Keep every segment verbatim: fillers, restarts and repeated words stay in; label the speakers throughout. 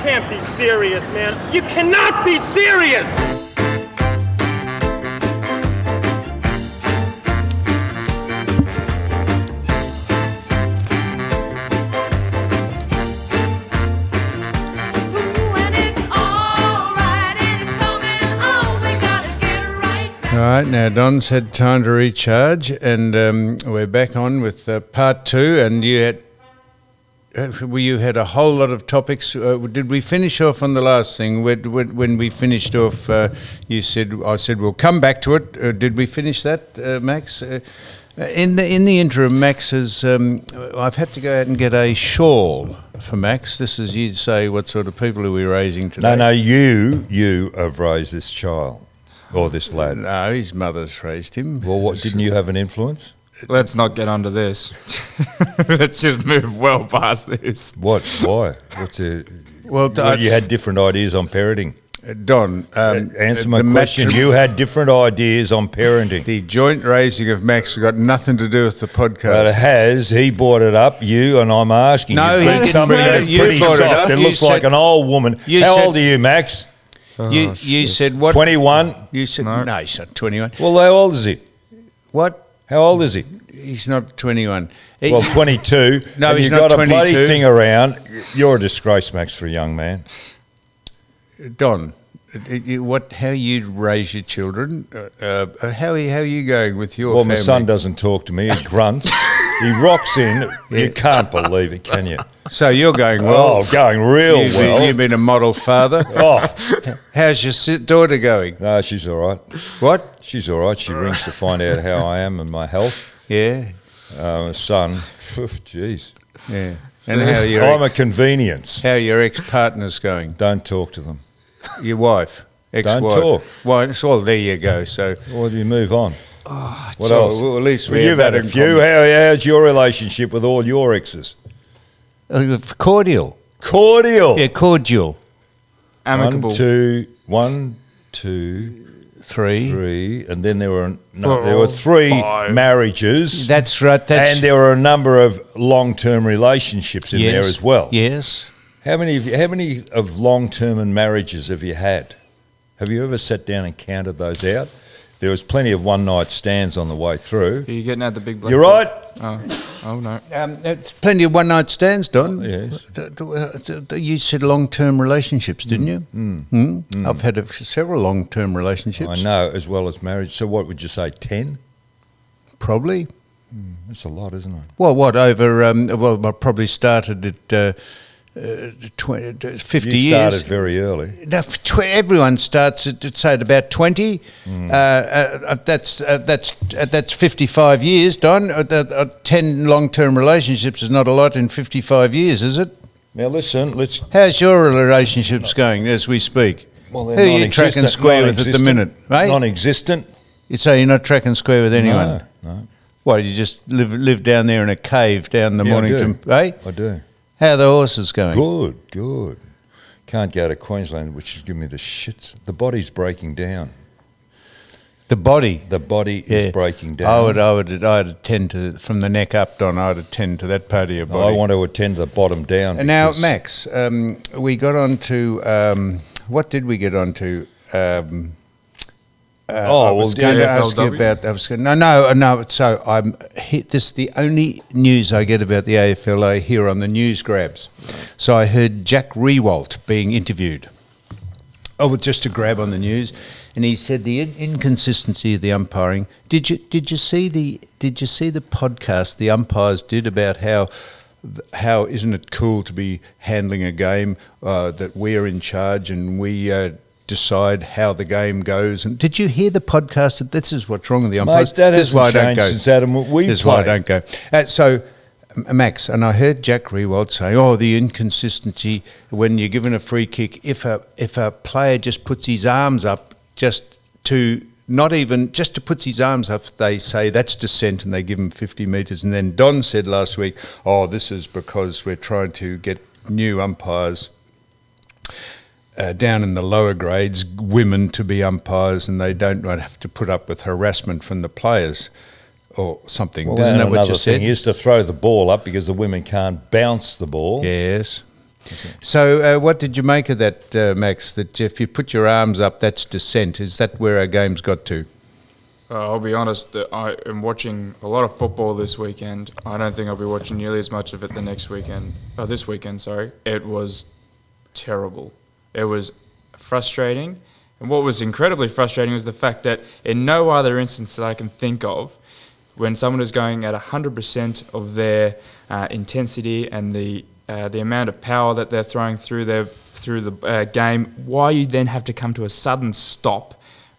Speaker 1: can't be serious, man. You cannot be serious!
Speaker 2: All right, now Don's had time to recharge, and um, we're back on with uh, part two. And you had, uh, well, you had a whole lot of topics. Uh, did we finish off on the last thing? When, when, when we finished off, uh, you said, I said we'll come back to it. Uh, did we finish that, uh, Max? Uh, in the in the interim, Max has. Um, I've had to go out and get a shawl for Max. This is you say what sort of people are we raising today?
Speaker 3: No, no, you you have raised this child. Or this lad?
Speaker 2: No, his mother's raised him.
Speaker 3: Well, what, didn't you have an influence?
Speaker 4: Let's not get onto this. Let's just move well past this.
Speaker 3: What? Why? What's a,
Speaker 2: well,
Speaker 3: well, you had different ideas on parenting.
Speaker 2: Don, um,
Speaker 3: answer my question. You had different ideas on parenting.
Speaker 2: The joint raising of Max has got nothing to do with the podcast.
Speaker 3: But it has. He brought it up, you, and I'm asking
Speaker 2: no,
Speaker 3: you.
Speaker 2: No, he didn't.
Speaker 3: Something that's
Speaker 2: you
Speaker 3: pretty
Speaker 2: brought
Speaker 3: soft.
Speaker 2: It, up.
Speaker 3: it
Speaker 2: you
Speaker 3: looks
Speaker 2: said,
Speaker 3: like an old woman. How
Speaker 2: said,
Speaker 3: old are you, Max?
Speaker 2: Oh, you you said what?
Speaker 3: twenty-one.
Speaker 2: You said no. no, he's not twenty-one.
Speaker 3: Well, how old is he?
Speaker 2: What?
Speaker 3: How old is he?
Speaker 2: He's not twenty-one. He,
Speaker 3: well, twenty-two.
Speaker 2: No,
Speaker 3: and
Speaker 2: he's
Speaker 3: you've
Speaker 2: not
Speaker 3: got
Speaker 2: twenty-two.
Speaker 3: A bloody thing around. You're a disgrace, Max, for a young man.
Speaker 2: Don, what? How you raise your children? Uh, uh, how are you, how are you going with your?
Speaker 3: Well,
Speaker 2: family?
Speaker 3: my son doesn't talk to me. He grunts. He rocks in. Yeah. You can't believe it, can you?
Speaker 2: So you're going well.
Speaker 3: Oh, going real
Speaker 2: you've
Speaker 3: well.
Speaker 2: Been, you've been a model father.
Speaker 3: Oh.
Speaker 2: How's your daughter going?
Speaker 3: No, she's all right.
Speaker 2: What?
Speaker 3: She's all right. She rings to find out how I am and my health.
Speaker 2: Yeah.
Speaker 3: Uh, son, jeez.
Speaker 2: Yeah. And how your
Speaker 3: I'm
Speaker 2: ex,
Speaker 3: a convenience.
Speaker 2: How your ex-partner's going?
Speaker 3: Don't talk to them.
Speaker 2: Your wife? Ex-wife?
Speaker 3: Don't talk.
Speaker 2: Well, well, there you go. So.
Speaker 3: Well, do you move on?
Speaker 2: Oh,
Speaker 3: what
Speaker 2: so,
Speaker 3: else?
Speaker 2: Well, at least we
Speaker 3: well, you've had a few. How, how's your relationship with all your exes?
Speaker 2: Uh, cordial.
Speaker 3: Cordial.
Speaker 2: Yeah, cordial.
Speaker 4: Amicable.
Speaker 3: One, two, one, two,
Speaker 2: three,
Speaker 3: three, and then there were no, there were three
Speaker 4: five.
Speaker 3: marriages.
Speaker 2: That's right. That's
Speaker 3: and there were a number of long-term relationships in
Speaker 2: yes,
Speaker 3: there as well.
Speaker 2: Yes.
Speaker 3: How many? Of you, how many of long-term and marriages have you had? Have you ever sat down and counted those out? There was plenty of one-night stands on the way through.
Speaker 4: Are you getting out the big black
Speaker 3: You're right.
Speaker 4: Oh, oh no.
Speaker 2: Um, it's plenty of one-night stands, Don.
Speaker 3: Oh, yes.
Speaker 2: You said long-term relationships, didn't you?
Speaker 3: Mm.
Speaker 2: Mm.
Speaker 3: Mm.
Speaker 2: I've had a, several long-term relationships.
Speaker 3: I know, as well as marriage. So what would you say, ten?
Speaker 2: Probably.
Speaker 3: Mm, that's a lot, isn't it?
Speaker 2: Well, what, over, um, well, I probably started at uh, uh, twenty, fifty
Speaker 3: you
Speaker 2: years.
Speaker 3: You started very early.
Speaker 2: No, tw- everyone starts at, say, at about twenty. Mm. Uh, uh, that's uh, that's uh, that's fifty-five years, Don. Uh, uh, ten long-term relationships is not a lot in fifty-five years, is it?
Speaker 3: Now, listen, let's...
Speaker 2: How's your relationships going as we speak?
Speaker 3: Well,
Speaker 2: who are you tracking square with at the minute, right?
Speaker 3: Non-existent.
Speaker 2: You say you're not tracking square with anyone?
Speaker 3: No, no.
Speaker 2: What, you just live live down there in a cave down the
Speaker 3: yeah,
Speaker 2: Mornington, eh?
Speaker 3: I do.
Speaker 2: How are the horses going?
Speaker 3: Good, good. Can't go to Queensland, which is giving me the shits. The body's breaking down.
Speaker 2: The body?
Speaker 3: The body
Speaker 2: yeah.
Speaker 3: is breaking down.
Speaker 2: I would, I would, I'd attend to, from the neck up, Don, I'd attend to that part of your body.
Speaker 3: I want to attend to the bottom down.
Speaker 2: And now, Max, um, we got on to, um, what did we get on to? Um, Uh,
Speaker 3: oh,
Speaker 2: I was
Speaker 3: well,
Speaker 2: going
Speaker 4: yeah,
Speaker 2: to ask you about. I was going, no, no, no. So I'm hit. This is the only news I get about the A F L A here on the news grabs. So I heard Jack Riewoldt being interviewed. Oh, well, just to grab on the news, and he said the in- inconsistency of the umpiring. Did you did you see the did you see the podcast the umpires did about how? How isn't it cool to be handling a game uh, that we're in charge and we uh, decide how the game goes? And did you hear the podcast? That this is what's wrong with the umpires.
Speaker 3: Mate, that
Speaker 2: this is why I
Speaker 3: hasn't
Speaker 2: don't
Speaker 3: changed
Speaker 2: go.
Speaker 3: since Adam we
Speaker 2: This is
Speaker 3: played.
Speaker 2: why I don't go. Uh, so, M- Max, and I heard Jack Riewoldt say, "Oh, the inconsistency when you're given a free kick. If a if a player just puts his arms up, just to." Not even, just to put his arms up, they say that's dissent and they give him fifty metres. And then Don said last week, oh, this is because we're trying to get new umpires uh, down in the lower grades, women to be umpires, and they don't have to put up with harassment from the players or something.
Speaker 3: Well,
Speaker 2: Isn't
Speaker 3: and
Speaker 2: that what
Speaker 3: another
Speaker 2: you said?
Speaker 3: thing is to throw the ball up because the women can't bounce the ball.
Speaker 2: Yes. So, uh, what did you make of that, uh, Max? That if you put your arms up, that's dissent. Is that where our game's got to?
Speaker 4: Uh, I'll be honest, uh, I am watching a lot of football this weekend. I don't think I'll be watching nearly as much of it the next weekend. Oh, this weekend, sorry. It was terrible. It was frustrating. And what was incredibly frustrating was the fact that in no other instance that I can think of, when someone is going at one hundred percent of their uh, intensity and the uh, the amount of power that they're throwing through their through the uh, game, why you then have to come to a sudden stop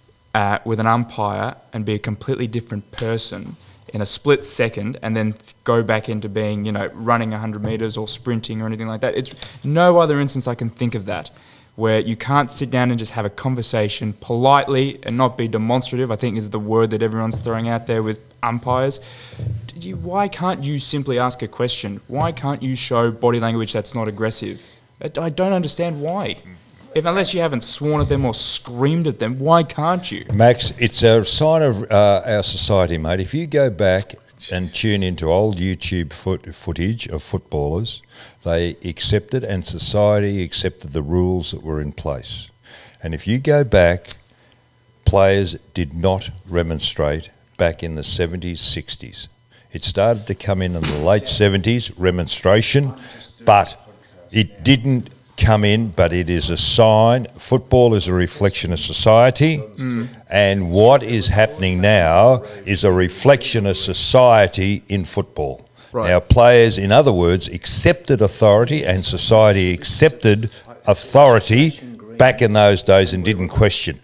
Speaker 4: Uh, with an umpire and be a completely different person in a split second and then th- go back into being, you know, running one hundred metres or sprinting or anything like that. It's no other instance I can think of that where you can't sit down and just have a conversation politely and not be demonstrative, I think is the word that everyone's throwing out there with umpires. Did you, why can't you simply ask a question? Why can't you show body language that's not aggressive? I, I don't understand why. If, unless you haven't sworn at them or screamed at them, why can't you?
Speaker 3: Max, it's a sign of uh, our society, mate. If you go back and tune into old YouTube foot, footage of footballers, they accepted and society accepted the rules that were in place. And if you go back, players did not remonstrate back in the seventies, sixties. It started to come in in the late seventies, remonstration, but it didn't come in, but it is a sign. Football is a reflection of society, mm. and what is happening now is a reflection of society in football. Right. Now, players, in other words, accepted authority, and society accepted authority back in those days and didn't question.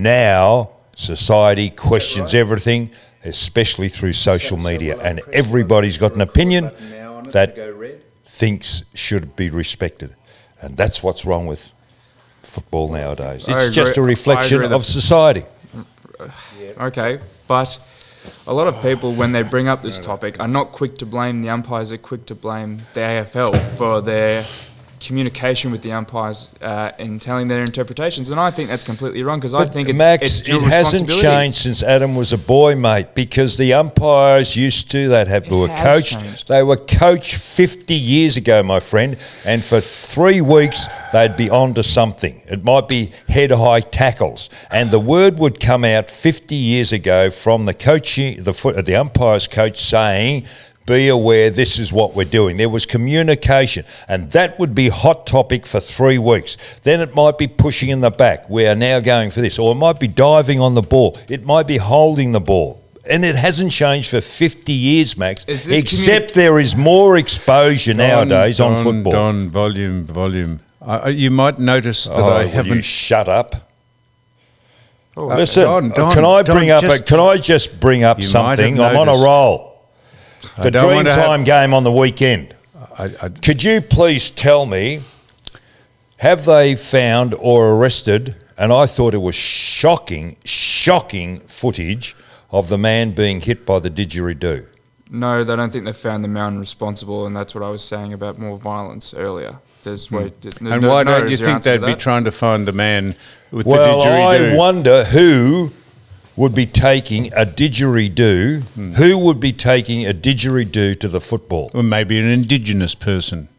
Speaker 3: Now, society questions everything, especially through social media, and everybody's got an opinion that thinks should be respected. And that's what's wrong with football nowadays. It's just a reflection of society.
Speaker 4: Okay, but a lot of people, when they bring up this topic, are not quick to blame the umpires, they're quick to blame the A F L for their communication with the umpires uh, in telling their interpretations, and I think that's completely wrong because I think it's,
Speaker 3: Max,
Speaker 4: it's dual
Speaker 3: it hasn't changed since Adam was a boy, mate, because the umpires used to, that had, were coached, changed. They were coached fifty years ago, my friend, and for three weeks they'd be on to something. It might be head-high tackles, and the word would come out fifty years ago from the coaching, the, foot, the umpire's coach saying, be aware, this is what we're doing. There was communication, and that would be hot topic for three weeks. Then it might be pushing in the back. We are now going for this. Or it might be diving on the ball. It might be holding the ball. And it hasn't changed for fifty years, Max, except communi- there is more exposure Don, nowadays
Speaker 2: Don,
Speaker 3: on football.
Speaker 2: Don, volume, volume. Uh, you might notice that
Speaker 3: oh,
Speaker 2: I
Speaker 3: will
Speaker 2: haven't...
Speaker 3: you shut up?
Speaker 2: Oh,
Speaker 3: Listen,
Speaker 2: Don, Don,
Speaker 3: can I
Speaker 2: Don,
Speaker 3: bring up?
Speaker 2: just,
Speaker 3: A, can I just bring up something? I'm on a roll. The Dreamtime game on the weekend.
Speaker 2: I, I,
Speaker 3: Could you please tell me, have they found or arrested, and I thought it was shocking, shocking footage of the man being hit by the didgeridoo?
Speaker 4: No, they don't think they found the man responsible, and that's what I was saying about more violence earlier. There's
Speaker 2: hmm.
Speaker 4: way,
Speaker 2: no, and why
Speaker 4: no,
Speaker 2: don't you think they'd be trying to find the man with
Speaker 3: well,
Speaker 2: the didgeridoo?
Speaker 3: Well, I wonder who would be taking a didgeridoo, hmm. who would be taking a didgeridoo to the football?
Speaker 2: Well, maybe an Indigenous person.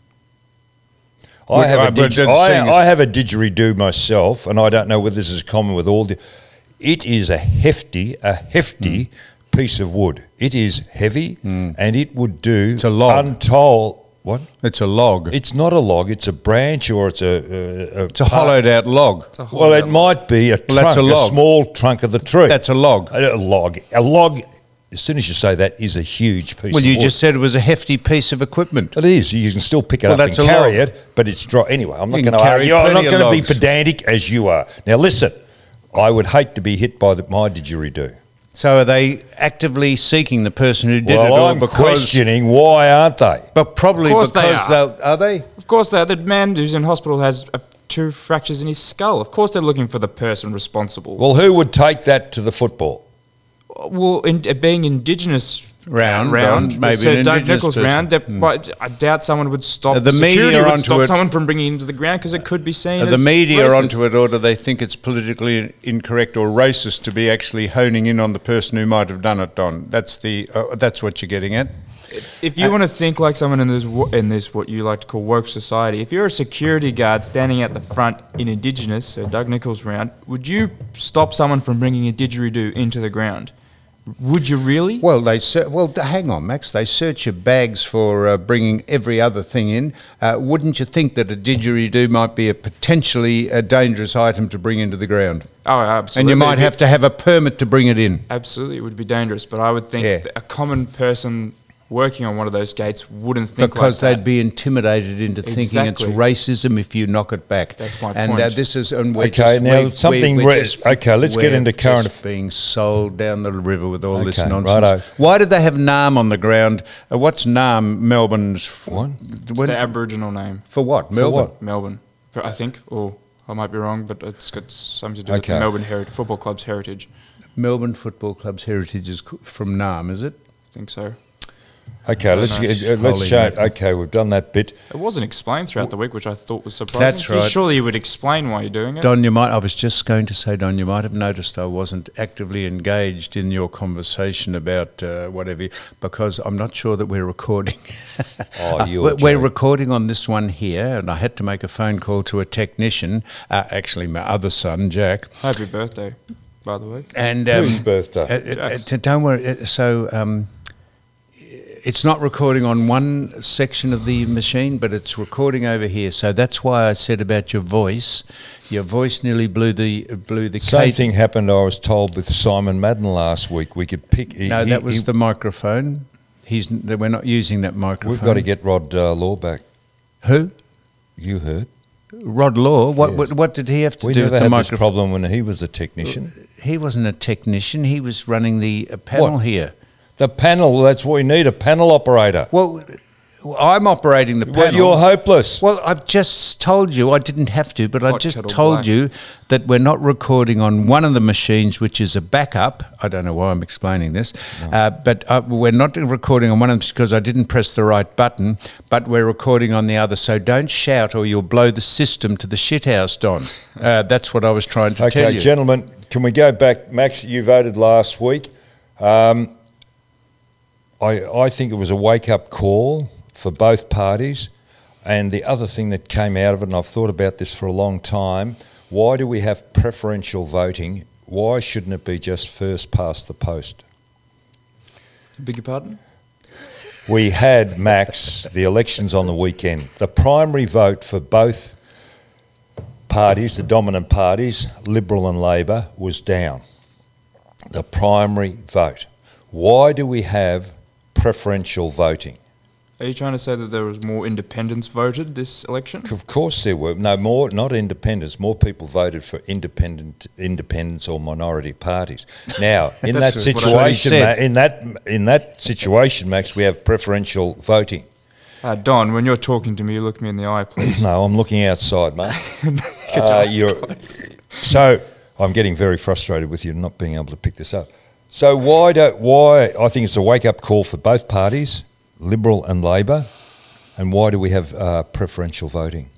Speaker 3: I have, I, a dig- I, I have a didgeridoo myself, and I don't know whether this is common with all. Di- it is a hefty, a hefty mm. piece of wood. It is heavy, mm. and it would do
Speaker 2: it's a log.
Speaker 3: untold. What?
Speaker 2: It's a log.
Speaker 3: It's not a log. It's a branch, or it's a. a, a
Speaker 2: it's a hollowed out log.
Speaker 3: Well, it log. might be a
Speaker 2: well,
Speaker 3: trunk,
Speaker 2: that's a, log.
Speaker 3: a small trunk of the tree.
Speaker 2: That's a log.
Speaker 3: A, a log. A log. As soon as you say that, is a huge piece.
Speaker 2: Well,
Speaker 3: of
Speaker 2: you
Speaker 3: wood.
Speaker 2: just said it was a hefty piece of equipment.
Speaker 3: It is. You can still pick it
Speaker 2: well,
Speaker 3: up and carry it, but it's dry. Anyway, I'm not going to argue. I'm not going to be pedantic as you are. Now, listen. I would hate to be hit by the, my didgeridoo.
Speaker 2: So are they actively seeking the person who did
Speaker 3: well,
Speaker 2: it? Well,
Speaker 3: I'm questioning why aren't they?
Speaker 2: But probably because they are. are they?
Speaker 4: Of course they are. The man who's in hospital has uh, two fractures in his skull. Of course they're looking for the person responsible.
Speaker 3: Well, who would take that to the football?
Speaker 4: Well, in, uh, being Indigenous
Speaker 2: round,
Speaker 4: round,
Speaker 2: round maybe
Speaker 4: so
Speaker 2: an
Speaker 4: Doug
Speaker 2: Indigenous
Speaker 4: Nichols
Speaker 2: person.
Speaker 4: round. Mm. I doubt someone would stop.
Speaker 2: Are the
Speaker 4: security
Speaker 2: media
Speaker 4: would
Speaker 2: onto
Speaker 4: stop
Speaker 2: it,
Speaker 4: someone from bringing him to the ground because it could be seen.
Speaker 2: Are
Speaker 4: as
Speaker 2: the media
Speaker 4: racist.
Speaker 2: onto it, or do they think it's politically incorrect or racist to be actually honing in on the person who might have done it, Don? That's the uh, that's what you're getting at.
Speaker 4: If you want to think like someone in this wo- in this what you like to call woke society, if you're a security guard standing at the front in Indigenous, so Doug Nichols round, would you stop someone from bringing a didgeridoo into the ground? Would you really?
Speaker 2: Well, they ser- well, d- hang on, Max. They search your bags for uh, bringing every other thing in. Uh, wouldn't you think that a didgeridoo might be a potentially a dangerous item to bring into the ground?
Speaker 4: Oh, absolutely.
Speaker 2: And you might have to have a permit to bring it in.
Speaker 4: Absolutely, it would be dangerous. But I would think
Speaker 2: Yeah.
Speaker 4: that a common person working on one of those gates wouldn't think
Speaker 2: Because
Speaker 4: like
Speaker 2: they'd
Speaker 4: that.
Speaker 2: be intimidated into thinking
Speaker 4: Exactly.
Speaker 2: it's racism if you knock it back.
Speaker 4: That's my
Speaker 2: and,
Speaker 4: point.
Speaker 2: And uh, this is and we're
Speaker 3: Okay,
Speaker 2: just,
Speaker 3: now
Speaker 2: we're,
Speaker 3: something
Speaker 2: We're, we're
Speaker 3: re-
Speaker 2: just-
Speaker 3: okay, let's get
Speaker 2: we're
Speaker 3: into current
Speaker 2: just
Speaker 3: aff-
Speaker 2: being sold down the river with all this
Speaker 3: Okay,
Speaker 2: nonsense.
Speaker 3: righto.
Speaker 2: Why did they have Naarm on the ground? Uh, what's Naarm, Melbourne's? F-
Speaker 3: What?
Speaker 4: It's
Speaker 2: when-
Speaker 4: the Aboriginal name,
Speaker 2: for what? Melbourne.
Speaker 3: what?
Speaker 4: Melbourne. But I think, or I might be wrong, but it's got something to do with
Speaker 3: Okay.
Speaker 4: the Melbourne Heritage Football Club's heritage.
Speaker 2: Melbourne Football Club's heritage is c- from Naarm, is it?
Speaker 4: I think so.
Speaker 3: Okay, let's
Speaker 4: nice.
Speaker 3: get, uh, let's
Speaker 2: Holy
Speaker 3: change.
Speaker 2: mackerel.
Speaker 3: Okay, we've done that bit.
Speaker 4: It wasn't explained throughout the week, which I thought was surprising.
Speaker 2: That's
Speaker 4: You-
Speaker 2: right.
Speaker 4: Surely you would explain why you're doing it.
Speaker 2: Don, you might. I was just going to say, Don, you might have noticed I wasn't actively engaged in your conversation about uh, whatever, because I'm not sure that we're recording.
Speaker 3: Oh, you're
Speaker 2: we're, we're
Speaker 3: joking.
Speaker 2: recording on this one here, and I had to make a phone call to a technician, uh, actually my other son, Jack.
Speaker 4: Happy birthday, by the way.
Speaker 2: And um,
Speaker 3: Whose birthday?
Speaker 2: uh, uh,
Speaker 4: Jack's.
Speaker 2: t- don't worry. uh, So. Um, it's not recording on one section of the machine, but it's recording over here. So that's why I said about your voice. Your voice nearly blew the blew the
Speaker 3: Same
Speaker 2: cage.
Speaker 3: thing happened, I was told, with Simon Madden last week. We could pick. he-
Speaker 2: No,
Speaker 3: he-
Speaker 2: that was
Speaker 3: he-
Speaker 2: the microphone. He's n- we're not using that microphone.
Speaker 3: We've got to get Rod uh, Law back.
Speaker 2: who?
Speaker 3: You heard.
Speaker 2: Rod Law. What,
Speaker 3: Yes.
Speaker 2: what what did he have to
Speaker 3: We
Speaker 2: do
Speaker 3: never
Speaker 2: with the
Speaker 3: had this
Speaker 2: microphone?
Speaker 3: problem when he was a technician.
Speaker 2: He wasn't a technician. He was running the uh, panel
Speaker 3: What?
Speaker 2: here.
Speaker 3: The panel, that's what we need, a panel operator.
Speaker 2: Well, I'm operating the panel.
Speaker 3: Well, you're hopeless.
Speaker 2: Well, I've just told you, I didn't have to, but I
Speaker 4: Hot
Speaker 2: just
Speaker 4: kettle
Speaker 2: told
Speaker 4: black.
Speaker 2: you that we're not recording on one of the machines, which is a backup. I don't know why I'm explaining this, uh, but uh, we're not recording on one of them because I didn't press the right button, but we're recording on the other. So don't shout or you'll blow the system to the shithouse, Don. Uh, that's what I was trying to tell
Speaker 3: Okay,
Speaker 2: you.
Speaker 3: gentlemen, can we go back? Max, you voted last week. Um, I, I think it was a wake-up call for both parties. And the other thing that came out of it, and I've thought about this for a long time, why do we have preferential voting? Why shouldn't it be just first past the post?
Speaker 4: Beg your pardon?
Speaker 3: We had, Max, the elections on the weekend. The primary vote for both parties, the dominant parties, Liberal and Labor, was down. The primary vote. Why do we have preferential voting?
Speaker 4: Are you trying to say that there was more independents voted this election?
Speaker 3: Of course there were. No, more, not independents. More people voted for independent, independents or minority parties. Now, in that
Speaker 4: That's what I
Speaker 3: situation,
Speaker 2: said.
Speaker 3: Ma- in that in that situation, Max, we have preferential voting.
Speaker 4: Uh, Don, when you're talking to me, you look me in the eye, please.
Speaker 3: No, I'm looking outside, mate.
Speaker 4: Get your
Speaker 3: Uh,
Speaker 4: eyes
Speaker 3: you're,
Speaker 4: closed.
Speaker 3: so I'm getting very frustrated with you not being able to pick this up. So why don't why I think it's a wake up call for both parties, Liberal and Labor, and why do we have uh, preferential voting?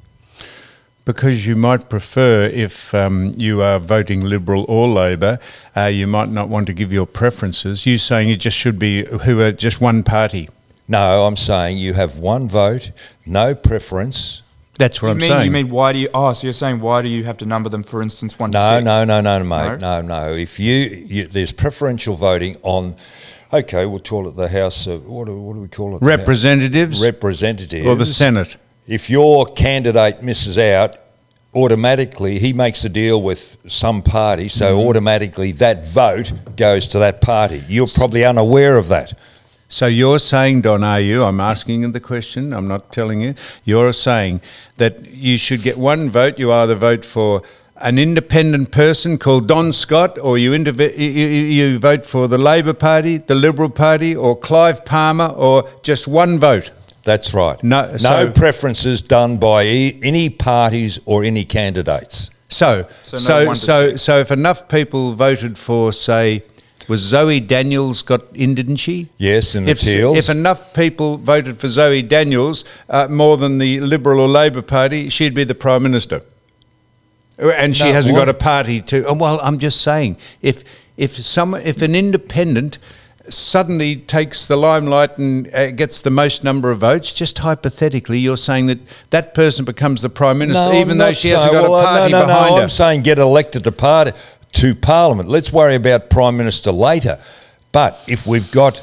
Speaker 2: Because you might prefer, if um, you are voting Liberal or Labor, uh, you might not want to give your preferences. You saying it just should be who are just one party.
Speaker 3: No, I'm saying you have one vote, no preference.
Speaker 2: That's what
Speaker 4: You
Speaker 2: I'm
Speaker 4: mean,
Speaker 2: saying.
Speaker 4: you mean why do you? Oh, so you're saying why do you have to number them? For instance, one to
Speaker 3: No,
Speaker 4: six?
Speaker 3: no, no, no, mate. No, no. If you, you there's preferential voting on, okay, we'll call it the House. Of, what do what do we call it? The House-
Speaker 2: Representatives
Speaker 3: Representatives
Speaker 2: or the Senate.
Speaker 3: If your candidate misses out, automatically he makes a deal with some party, so
Speaker 2: Mm-hmm.
Speaker 3: automatically that vote goes to that party. You're probably unaware of that.
Speaker 2: So you're saying, Don, are you? I'm asking you the question. I'm not telling you. You're saying that you should get one vote. You either vote for an independent person called Don Scott, or you, indiv- you, you you vote for the Labor Party, the Liberal Party, or Clive Palmer, or just one vote.
Speaker 3: That's right.
Speaker 2: No,
Speaker 3: no
Speaker 2: so-
Speaker 3: preferences done by e- any parties or any candidates.
Speaker 2: So,
Speaker 4: So
Speaker 2: so,
Speaker 4: no
Speaker 2: so,
Speaker 4: one to
Speaker 2: so,
Speaker 4: six.
Speaker 2: if enough people voted for, say, was Zoe Daniels got in, didn't she?
Speaker 3: Yes, in the
Speaker 2: If,
Speaker 3: Teals.
Speaker 2: if enough people voted for Zoe Daniels uh, more than the Liberal or Labor Party, she'd be the Prime Minister. And she
Speaker 3: No,
Speaker 2: hasn't
Speaker 3: what?
Speaker 2: got a party to. oh, Well, I'm just saying, if if some if an independent suddenly takes the limelight and uh, gets the most number of votes, just hypothetically, you're saying that that person becomes the Prime Minister,
Speaker 3: No,
Speaker 2: even
Speaker 3: I'm
Speaker 2: though
Speaker 3: not
Speaker 2: she hasn't
Speaker 3: saying-
Speaker 2: got
Speaker 3: well,
Speaker 2: a party
Speaker 3: no, no,
Speaker 2: behind
Speaker 3: no,
Speaker 2: her.
Speaker 3: I'm saying get elected to party to Parliament. Let's worry about Prime Minister later. But if we've got,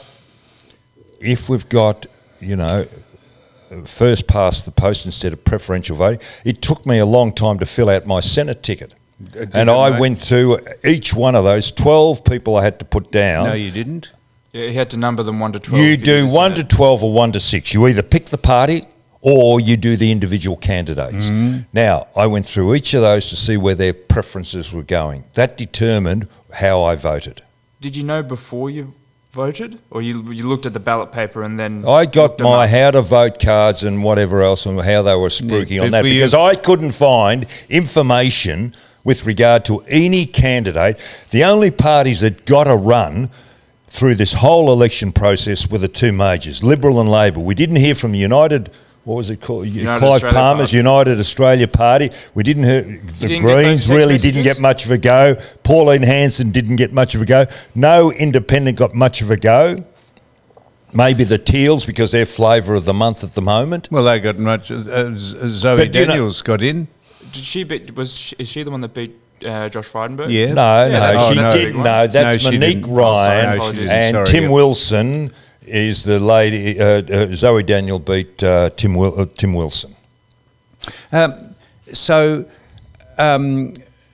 Speaker 3: if we've got, you know, first past the post instead of preferential voting, it took me a long time to fill out my Senate ticket.
Speaker 2: Did
Speaker 3: And
Speaker 2: it,
Speaker 3: I
Speaker 2: mate?
Speaker 3: went through each one of those twelve people I had to put down.
Speaker 2: No, you didn't.
Speaker 4: Yeah, he had to number them one to twelve.
Speaker 3: You
Speaker 4: if
Speaker 3: do
Speaker 4: did the
Speaker 3: one to
Speaker 4: Senate.
Speaker 3: twelve or one to six. You either pick the party or you do the individual candidates.
Speaker 2: Mm-hmm.
Speaker 3: Now, I went through each of those to see where their preferences were going. That determined how I voted.
Speaker 4: Did you know before you voted, or you you looked at the ballot paper and then?
Speaker 3: I got
Speaker 4: looked them
Speaker 3: my
Speaker 4: up?
Speaker 3: how to vote cards and whatever else and how they were spruiking
Speaker 2: Yeah,
Speaker 3: on
Speaker 2: but
Speaker 3: that
Speaker 2: were you-
Speaker 3: because I couldn't find information with regard to any candidate. The only parties that got a run through this whole election process were the two majors, Liberal and Labor. We didn't hear from United. What was it called?
Speaker 4: United
Speaker 3: Clive
Speaker 4: Australia
Speaker 3: Palmer's
Speaker 4: Party.
Speaker 3: United Australia Party. We didn't hear. The
Speaker 4: didn't get those
Speaker 3: Greens
Speaker 4: text
Speaker 3: really didn't
Speaker 4: messages?
Speaker 3: get much of a go. Pauline Hanson didn't get much of a go. No independent got much of a go. Maybe the Teals because they're flavour of the month at the moment.
Speaker 2: Well, they got much. Uh, Z- Zoe
Speaker 3: But, you know-
Speaker 2: Daniels got in.
Speaker 4: Did she beat? Was she, is she the one that beat uh, Josh Frydenberg?
Speaker 2: Yeah.
Speaker 3: No,
Speaker 4: Yeah,
Speaker 3: no,
Speaker 4: that's-
Speaker 3: she
Speaker 2: that's a
Speaker 3: did.
Speaker 4: big one.
Speaker 3: No, that's
Speaker 2: No, she
Speaker 3: Monique
Speaker 2: didn't.
Speaker 3: Ryan
Speaker 4: Oh, sorry, apologies.
Speaker 3: and
Speaker 2: Sorry,
Speaker 3: Tim
Speaker 2: yeah.
Speaker 3: Wilson is the lady. Uh, uh, Zoe Daniel beat uh, Tim Wil- uh, Tim Wilson.
Speaker 2: Um, so, um,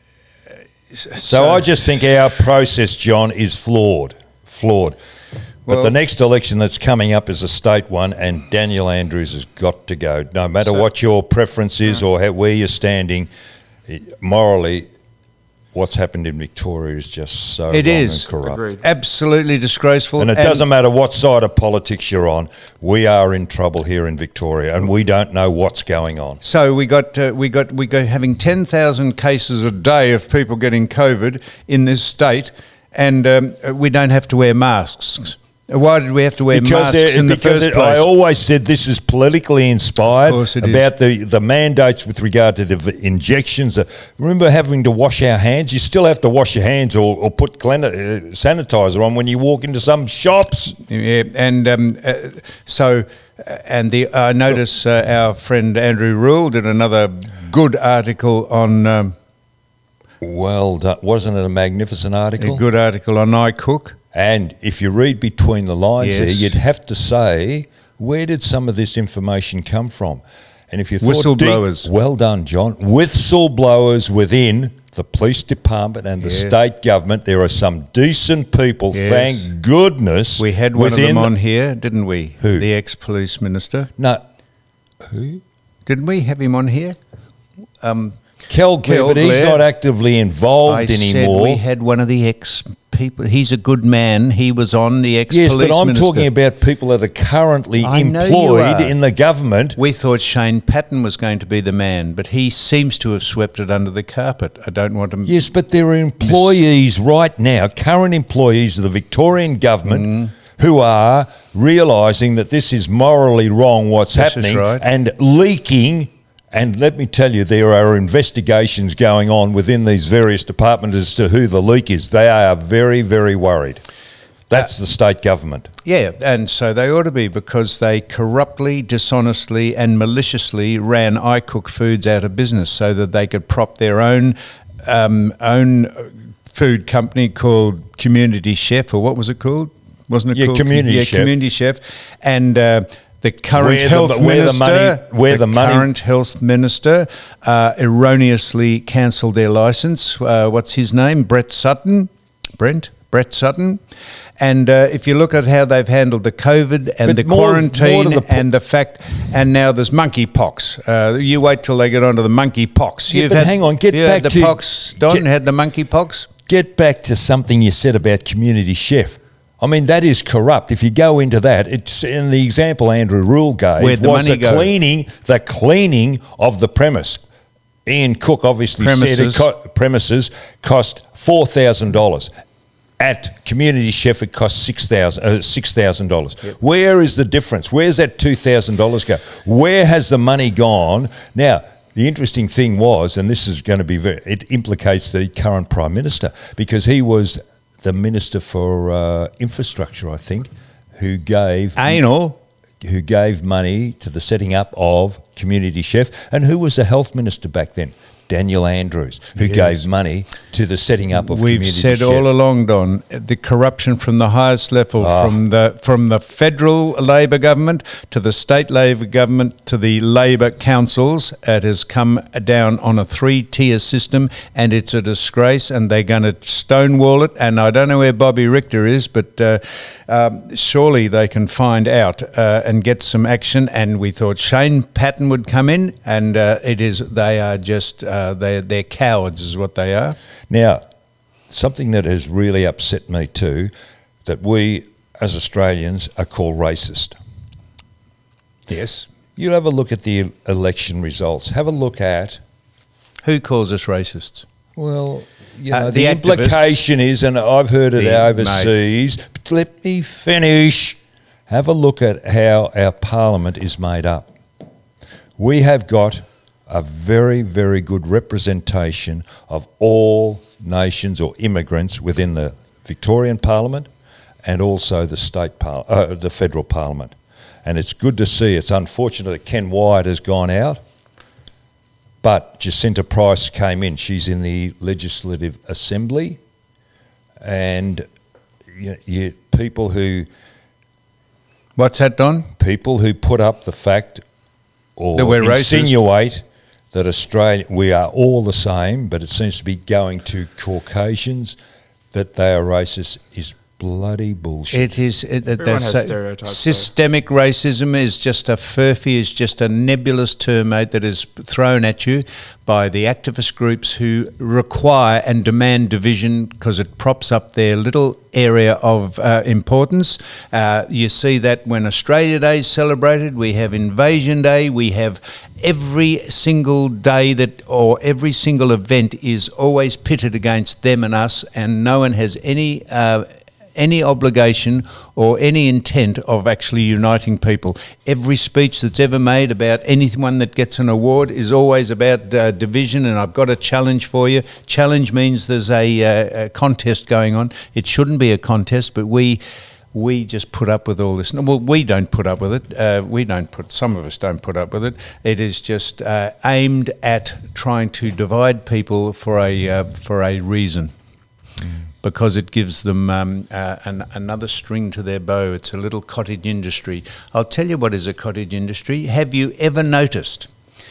Speaker 3: So, I just think our process, John, is flawed. Flawed. But
Speaker 2: Well-
Speaker 3: the next election that's coming up is a state one, and Daniel Andrews has got to go. No matter
Speaker 4: So-
Speaker 3: what your preference is or how, where you're standing, it- morally, what's happened in Victoria is just so
Speaker 2: It
Speaker 3: wrong
Speaker 2: is.
Speaker 3: and corrupt.
Speaker 4: Agreed.
Speaker 2: absolutely disgraceful.
Speaker 3: And it doesn't matter what side of politics you're on, we are in trouble here in Victoria, and we don't know what's going on.
Speaker 2: So we got uh, we got we got having ten thousand cases a day of people getting COVID in this state, and um, we don't have to wear masks. Why did we have to wear masks
Speaker 3: there-
Speaker 2: in the
Speaker 3: because
Speaker 2: first
Speaker 3: it-
Speaker 2: place?
Speaker 3: I always said this is politically inspired
Speaker 2: Of course it
Speaker 3: about the, the mandates with regard to the v- injections. Uh, Remember having to wash our hands? You still have to wash your hands or, or put glen- uh, sanitizer on when you walk into some shops.
Speaker 2: Yeah, and um, uh, so, uh, and the I notice uh, our friend Andrew Rule did another good article on um,
Speaker 3: Well done. Wasn't it a magnificent
Speaker 2: a
Speaker 3: article?
Speaker 2: good article on iCook.
Speaker 3: And if you read between the lines there,
Speaker 2: Yes.
Speaker 3: you'd have to say, where did some of this information come from? And if you thought
Speaker 2: Whistleblowers.
Speaker 3: deep- well done, John. Whistleblowers within the police department and the
Speaker 2: Yes.
Speaker 3: state government. There are some decent people,
Speaker 2: Yes.
Speaker 3: thank goodness.
Speaker 2: We had one
Speaker 3: within
Speaker 2: of them on here, didn't we?
Speaker 3: Who?
Speaker 2: The ex-police minister.
Speaker 3: No, who?
Speaker 2: Didn't we have him on here?
Speaker 3: Kel Clare,
Speaker 2: Kel
Speaker 3: but he's
Speaker 2: Clare.
Speaker 3: not actively involved
Speaker 2: I
Speaker 3: anymore.
Speaker 2: said we had one of the ex-people. He's a good man. He was on the ex-police
Speaker 3: yes, but I'm
Speaker 2: minister.
Speaker 3: talking about people that are currently
Speaker 2: I know you
Speaker 3: employed
Speaker 2: are.
Speaker 3: in the government.
Speaker 2: We thought Shane Patton was going to be the man, but he seems to have swept it under the carpet. I don't want to...
Speaker 3: Yes, but there are employees right now, current employees of the Victorian government,
Speaker 2: Mm.
Speaker 3: who are realising that this is morally wrong, what's
Speaker 2: This is
Speaker 3: happening,
Speaker 2: right.
Speaker 3: and leaking. And let me tell you, there are investigations going on within these various departments as to who the leak is. They are very, very worried. That's the state government.
Speaker 2: Yeah, and so they ought to be, because they corruptly, dishonestly and maliciously ran iCook Foods out of business so that they could prop their own um, own food company called Community Chef, or what was it called? Wasn't it
Speaker 3: Yeah,
Speaker 2: called?
Speaker 3: Community
Speaker 2: yeah,
Speaker 3: Chef.
Speaker 2: Community Chef. And uh, the current
Speaker 3: Where the-
Speaker 2: health
Speaker 3: where the
Speaker 2: minister,
Speaker 3: money- where the money-
Speaker 2: current health minister uh, erroneously cancelled their licence. Uh, what's his name? Brett Sutton? Brent? Brett Sutton? And uh, if you look at how they've handled the COVID and
Speaker 3: But
Speaker 2: the
Speaker 3: more-
Speaker 2: quarantine
Speaker 3: more to the po-
Speaker 2: and the fact, and now there's monkeypox. Uh, you wait till they get onto the monkeypox.
Speaker 3: Yeah, but hang on, get
Speaker 2: you had
Speaker 3: back
Speaker 2: the
Speaker 3: to-
Speaker 2: pox. Don
Speaker 3: get-
Speaker 2: had the monkeypox.
Speaker 3: Get back to something you said about Community Chef. I mean, that is corrupt. If you go into that, it's in the example Andrew Rule gave,
Speaker 2: Where'd the
Speaker 3: was
Speaker 2: money
Speaker 3: the
Speaker 2: go?
Speaker 3: cleaning, the cleaning of the premise. Ian Cook obviously said
Speaker 2: Premises.
Speaker 3: it co- premises cost four thousand dollars. At Community Chef, it costs six thousand uh, six thousand dollars. Where is the difference? Where's that two thousand dollars go? Where has the money gone? Now, the interesting thing was, and this is going to be very, it implicates the current Prime Minister, because he was the Minister for uh, Infrastructure, I think, who gave
Speaker 2: Anal.
Speaker 3: who gave money to the setting up of Community Chef, and who was the Health Minister back then? Daniel Andrews, who
Speaker 2: Yes.
Speaker 3: gave money to the setting up of
Speaker 2: We've
Speaker 3: Community
Speaker 2: said
Speaker 3: Chef.
Speaker 2: all along, Don, the corruption from the highest level,
Speaker 3: Ah.
Speaker 2: from the from the federal Labor government to the state Labor government to the Labor councils, it has come down on a three-tier system, and it's a disgrace. And they're going to stonewall it. And I don't know where Bobby Richter is, but uh, um, surely they can find out uh, and get some action. And we thought Shane Patton would come in, and uh, it is they are just uh, they they're cowards, is what they are.
Speaker 3: Now, something that has really upset me too, that we as Australians are called racist.
Speaker 2: Yes.
Speaker 3: You have a look at the election results. Have a look at,
Speaker 2: Who calls us racists?
Speaker 3: well, you
Speaker 2: Uh,
Speaker 3: know,
Speaker 2: the
Speaker 3: the,
Speaker 2: activists.
Speaker 3: implication is, and I've heard it
Speaker 2: The-
Speaker 3: overseas, but let me finish. Have a look at how our parliament is made up. We have got a very, very good representation of all nations or immigrants within the Victorian Parliament and also the state par- uh, the federal Parliament. And it's good to see. It's unfortunate that Ken Wyatt has gone out, but Jacinta Price came in. She's in the Legislative Assembly, and you, you, people who
Speaker 2: What's that, Don?
Speaker 3: people who put up the fact or
Speaker 2: That we're racist.
Speaker 3: insinuate that Australia, we are all the same, but it seems to be going to Caucasians that they are racist is bloody bullshit.
Speaker 2: It is. It, it,
Speaker 4: Everyone
Speaker 2: that's
Speaker 4: has
Speaker 2: a-
Speaker 4: stereotypes, though.
Speaker 2: systemic racism is just a furphy, is just a nebulous term, mate, that is thrown at you by the activist groups who require and demand division because it props up their little area of uh, importance. Uh, you see that when Australia Day is celebrated, we have Invasion Day, we have every single day that, or every single event is always pitted against them and us, and no one has any uh, any obligation or any intent of actually uniting people. Every speech that's ever made about anyone that gets an award is always about uh, division, and I've got a challenge for you. Challenge means there's a, uh, a contest going on. It shouldn't be a contest, but we we just put up with all this. Well, we don't put up with it. Uh, we don't put, some of us don't put up with it. It is just uh, aimed at trying to divide people for a uh, for a reason. Because it gives them um, uh, an, another string to their bow. It's a little cottage industry. I'll tell you what is a cottage industry. Have you ever noticed,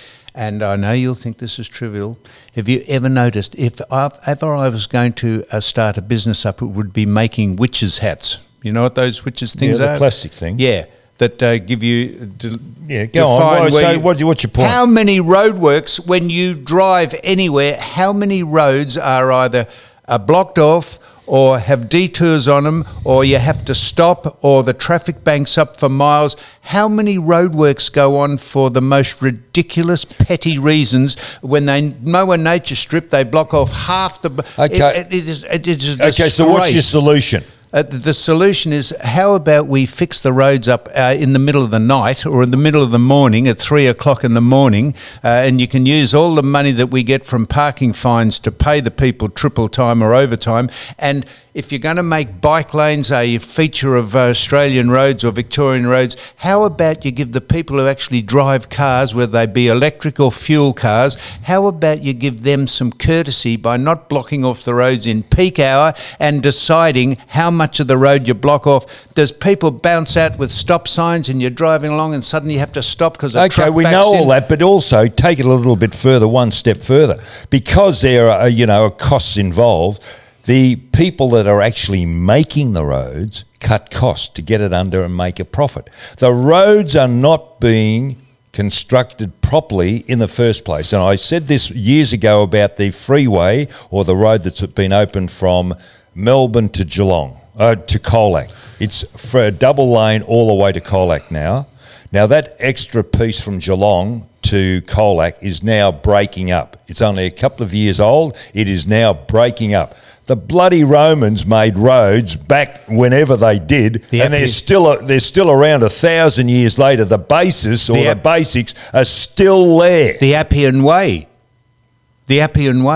Speaker 2: and I know you'll think this is trivial, have you ever noticed, if I, ever I was going to uh, start a business up, it would be making witches' hats. You know what those witches' things
Speaker 3: Yeah, the
Speaker 2: are?
Speaker 3: plastic thing.
Speaker 2: Yeah, that uh, give you... D-
Speaker 3: Yeah, go on.
Speaker 2: define
Speaker 3: Well,
Speaker 2: where
Speaker 3: so
Speaker 2: you-
Speaker 3: what- what's your point?
Speaker 2: How many roadworks, when you drive anywhere, how many roads are either uh, blocked off or have detours on them, or you have to stop, or the traffic banks up for miles? How many roadworks go on for the most ridiculous, petty reasons? When they mow a nature strip, they block off half the...
Speaker 3: Okay.
Speaker 2: It, it is, it is a
Speaker 3: Okay, so what's your
Speaker 2: disgrace.
Speaker 3: solution?
Speaker 2: Uh, the, the solution is, how about we fix the roads up uh, in the middle of the night or in the middle of the morning at three o'clock in the morning, uh, and you can use all the money that we get from parking fines to pay the people triple time or overtime. And if you're going to make bike lanes a feature of uh, Australian roads or Victorian roads, how about you give the people who actually drive cars, whether they be electric or fuel cars, how about you give them some courtesy by not blocking off the roads in peak hour and deciding how much of the road you block off? Does people bounce out with stop signs and you're driving along and suddenly you have to stop because a
Speaker 3: Okay,
Speaker 2: truck
Speaker 3: we
Speaker 2: backs
Speaker 3: know all
Speaker 2: in?
Speaker 3: that, but also take it a little bit further, one step further. Because there are, you know, costs involved, the people that are actually making the roads cut costs to get it under and make a profit. The roads are not being constructed properly in the first place. And I said this years ago about the freeway or the road that's been opened from Melbourne to Geelong, uh, to Colac. It's for a double lane all the way to Colac now. Now that extra piece from Geelong to Colac is now breaking up. It's only a couple of years old. It is now breaking up. The bloody Romans made roads back whenever they did,
Speaker 2: The
Speaker 3: and they're
Speaker 2: Appi-
Speaker 3: still they're still around a thousand years later. The basis or
Speaker 2: The
Speaker 3: the,
Speaker 2: Ap-
Speaker 3: basics are still there.
Speaker 2: The Appian Way. The Appian Way.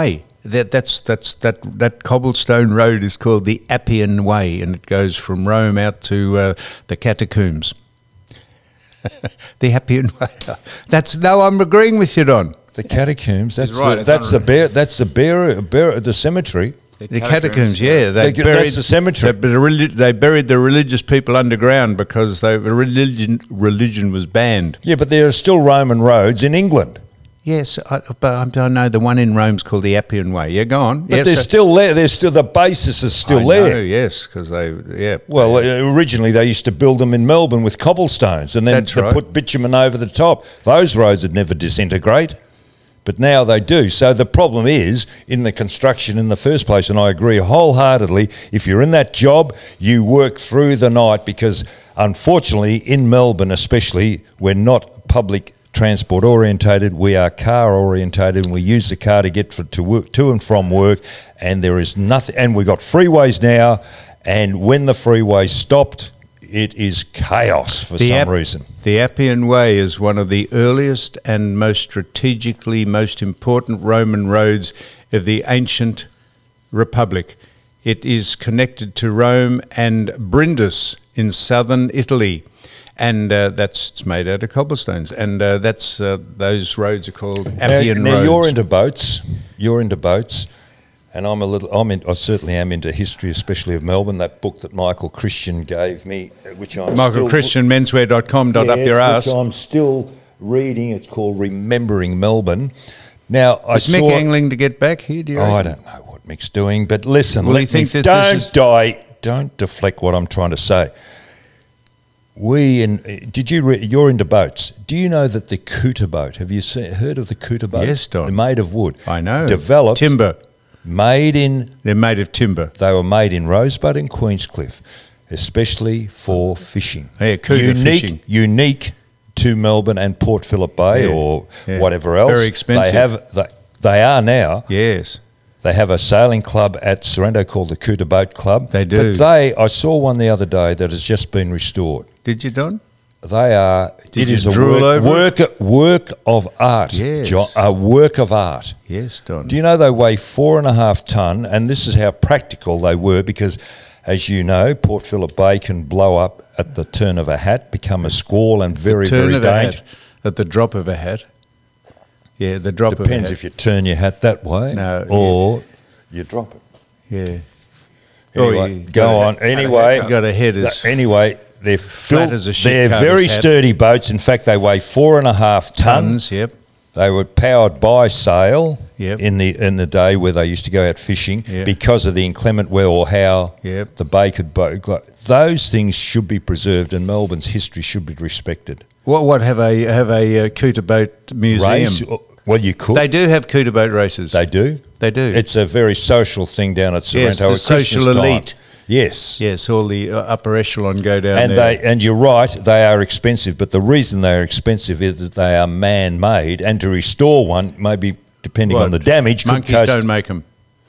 Speaker 2: that that's that's that that cobblestone road is called the Appian Way, and it goes from Rome out to uh, the catacombs. The Appian Way. That's no, I'm agreeing with you, Don.
Speaker 3: The catacombs. That's
Speaker 4: right,
Speaker 3: the,
Speaker 4: it's
Speaker 3: that's the
Speaker 4: unreal.
Speaker 3: bear. That's the bear. bear the cemetery.
Speaker 2: The catacombs, yeah, they
Speaker 3: They-
Speaker 2: buried
Speaker 3: that's the cemetery.
Speaker 2: They, the relig- they buried the religious people underground because they, the religion religion was banned.
Speaker 3: Yeah, but there are still Roman roads in England.
Speaker 2: Yes, I, but I know the one in Rome's called the Appian Way. Yeah, go on.
Speaker 3: But
Speaker 2: yes,
Speaker 3: they're
Speaker 2: so-
Speaker 3: still there. They're still the basis is still
Speaker 2: I
Speaker 3: there.
Speaker 2: know, yes, because they, yeah.
Speaker 3: Well, uh, originally they used to build them in Melbourne with cobblestones, and then
Speaker 2: That's
Speaker 3: they
Speaker 2: right.
Speaker 3: put bitumen over the top. Those roads would never disintegrate, but now they do. So the problem is in the construction in the first place, and I agree wholeheartedly. If you're in that job, you work through the night because, unfortunately, in Melbourne especially, we're not public transport orientated. We are car orientated, and we use the car to get for, to work, to and from work. And there is nothing. And we've got freeways now. And when the freeways stopped, it is chaos for
Speaker 2: The
Speaker 3: some
Speaker 2: App-
Speaker 3: reason.
Speaker 2: The Appian Way is one of the earliest and most strategically most important Roman roads of the ancient republic. It is connected to Rome and Brindis in southern Italy, and uh, that's it's made out of cobblestones. And uh, that's uh, those roads are called Appian
Speaker 3: now, now
Speaker 2: roads.
Speaker 3: you're into boats. You're into boats. And I'm a little. I'm. In, I certainly am into history, especially of Melbourne. That book that Michael Christian gave me, which I'm
Speaker 2: Michael
Speaker 3: still,
Speaker 2: Christian, menswear dot com, dot up
Speaker 3: Yes,
Speaker 2: your
Speaker 3: which
Speaker 2: ass.
Speaker 3: I'm still reading. It's called Remembering Melbourne. Now I
Speaker 2: Is
Speaker 3: saw.
Speaker 2: Mick angling to get back here? Do you
Speaker 3: Oh, I
Speaker 2: reckon?
Speaker 3: don't know what Mick's doing, but listen.
Speaker 2: Well,
Speaker 3: let
Speaker 2: you think
Speaker 3: me,
Speaker 2: that this
Speaker 3: don't
Speaker 2: is-
Speaker 3: die. Don't deflect what I'm trying to say. We in. Did you? Re, you're into boats. Do you know that the Cooter boat? Have you seen, heard of the Cooter boat?
Speaker 2: Yes, Don.
Speaker 3: They're made of wood.
Speaker 2: I know.
Speaker 3: Developed.
Speaker 2: Timber.
Speaker 3: Made in.
Speaker 2: They're made of timber.
Speaker 3: They were made in Rosebud and Queenscliff, especially for fishing.
Speaker 2: Yeah, cougar
Speaker 3: unique,
Speaker 2: fishing.
Speaker 3: Unique to Melbourne and Port Phillip Bay
Speaker 2: Yeah,
Speaker 3: or
Speaker 2: yeah.
Speaker 3: whatever else.
Speaker 2: Very expensive.
Speaker 3: They have. They, they are now.
Speaker 2: Yes.
Speaker 3: They have a sailing club at Sorrento called the Cooter Boat Club.
Speaker 2: They do.
Speaker 3: But they, I saw one the other day that has just been restored.
Speaker 2: Did you, Don?
Speaker 3: They are.
Speaker 2: Did
Speaker 3: it
Speaker 2: you
Speaker 3: is a
Speaker 2: drool
Speaker 3: work,
Speaker 2: over
Speaker 3: work, work of art.
Speaker 2: Yes.
Speaker 3: John, a work of art.
Speaker 2: Yes, Don.
Speaker 3: Do you know they weigh four and a half tonne, and this is how practical they were because, as you know, Port Phillip Bay can blow up at the turn of a hat, become a squall, and very,
Speaker 2: Turn
Speaker 3: very
Speaker 2: of a
Speaker 3: dangerous.
Speaker 2: hat. At the drop of a hat. Yeah, the drop of a
Speaker 3: Depends
Speaker 2: hat.
Speaker 3: if you turn your hat that way
Speaker 2: No,
Speaker 3: or you drop it.
Speaker 2: Yeah.
Speaker 3: Anyway,
Speaker 2: Oh, you
Speaker 3: go
Speaker 2: got a-
Speaker 3: on. Anyway,
Speaker 2: You got a head as
Speaker 3: th- anyway, they're
Speaker 2: flat
Speaker 3: built-
Speaker 2: as a shit
Speaker 3: They're
Speaker 2: carter's
Speaker 3: very
Speaker 2: hat.
Speaker 3: sturdy boats. In fact, they weigh four and a half tons.
Speaker 2: tons. Yep.
Speaker 3: They were powered by sail
Speaker 2: Yep.
Speaker 3: in the in the day where they used to go out fishing
Speaker 2: Yep.
Speaker 3: because of the inclement weather or how
Speaker 2: Yep.
Speaker 3: the bay could. Bo- those things should be preserved, and Melbourne's history should be respected.
Speaker 2: What? What have a have a uh, Cooter boat museum?
Speaker 3: Race, well, you could.
Speaker 2: They do have Cooter boat races.
Speaker 3: They do.
Speaker 2: They do.
Speaker 3: It's a very social thing down at Sorrento.
Speaker 2: Yes, the
Speaker 3: at Christmas
Speaker 2: social
Speaker 3: time.
Speaker 2: elite.
Speaker 3: Yes.
Speaker 2: Yes, all the uh, upper echelon go down
Speaker 3: And
Speaker 2: there.
Speaker 3: they and you're right, they are expensive. But the reason they are expensive is that they are man-made, and to restore one, maybe depending
Speaker 2: What?
Speaker 3: on the damage, could
Speaker 2: Monkeys
Speaker 3: cost-
Speaker 2: don't make them.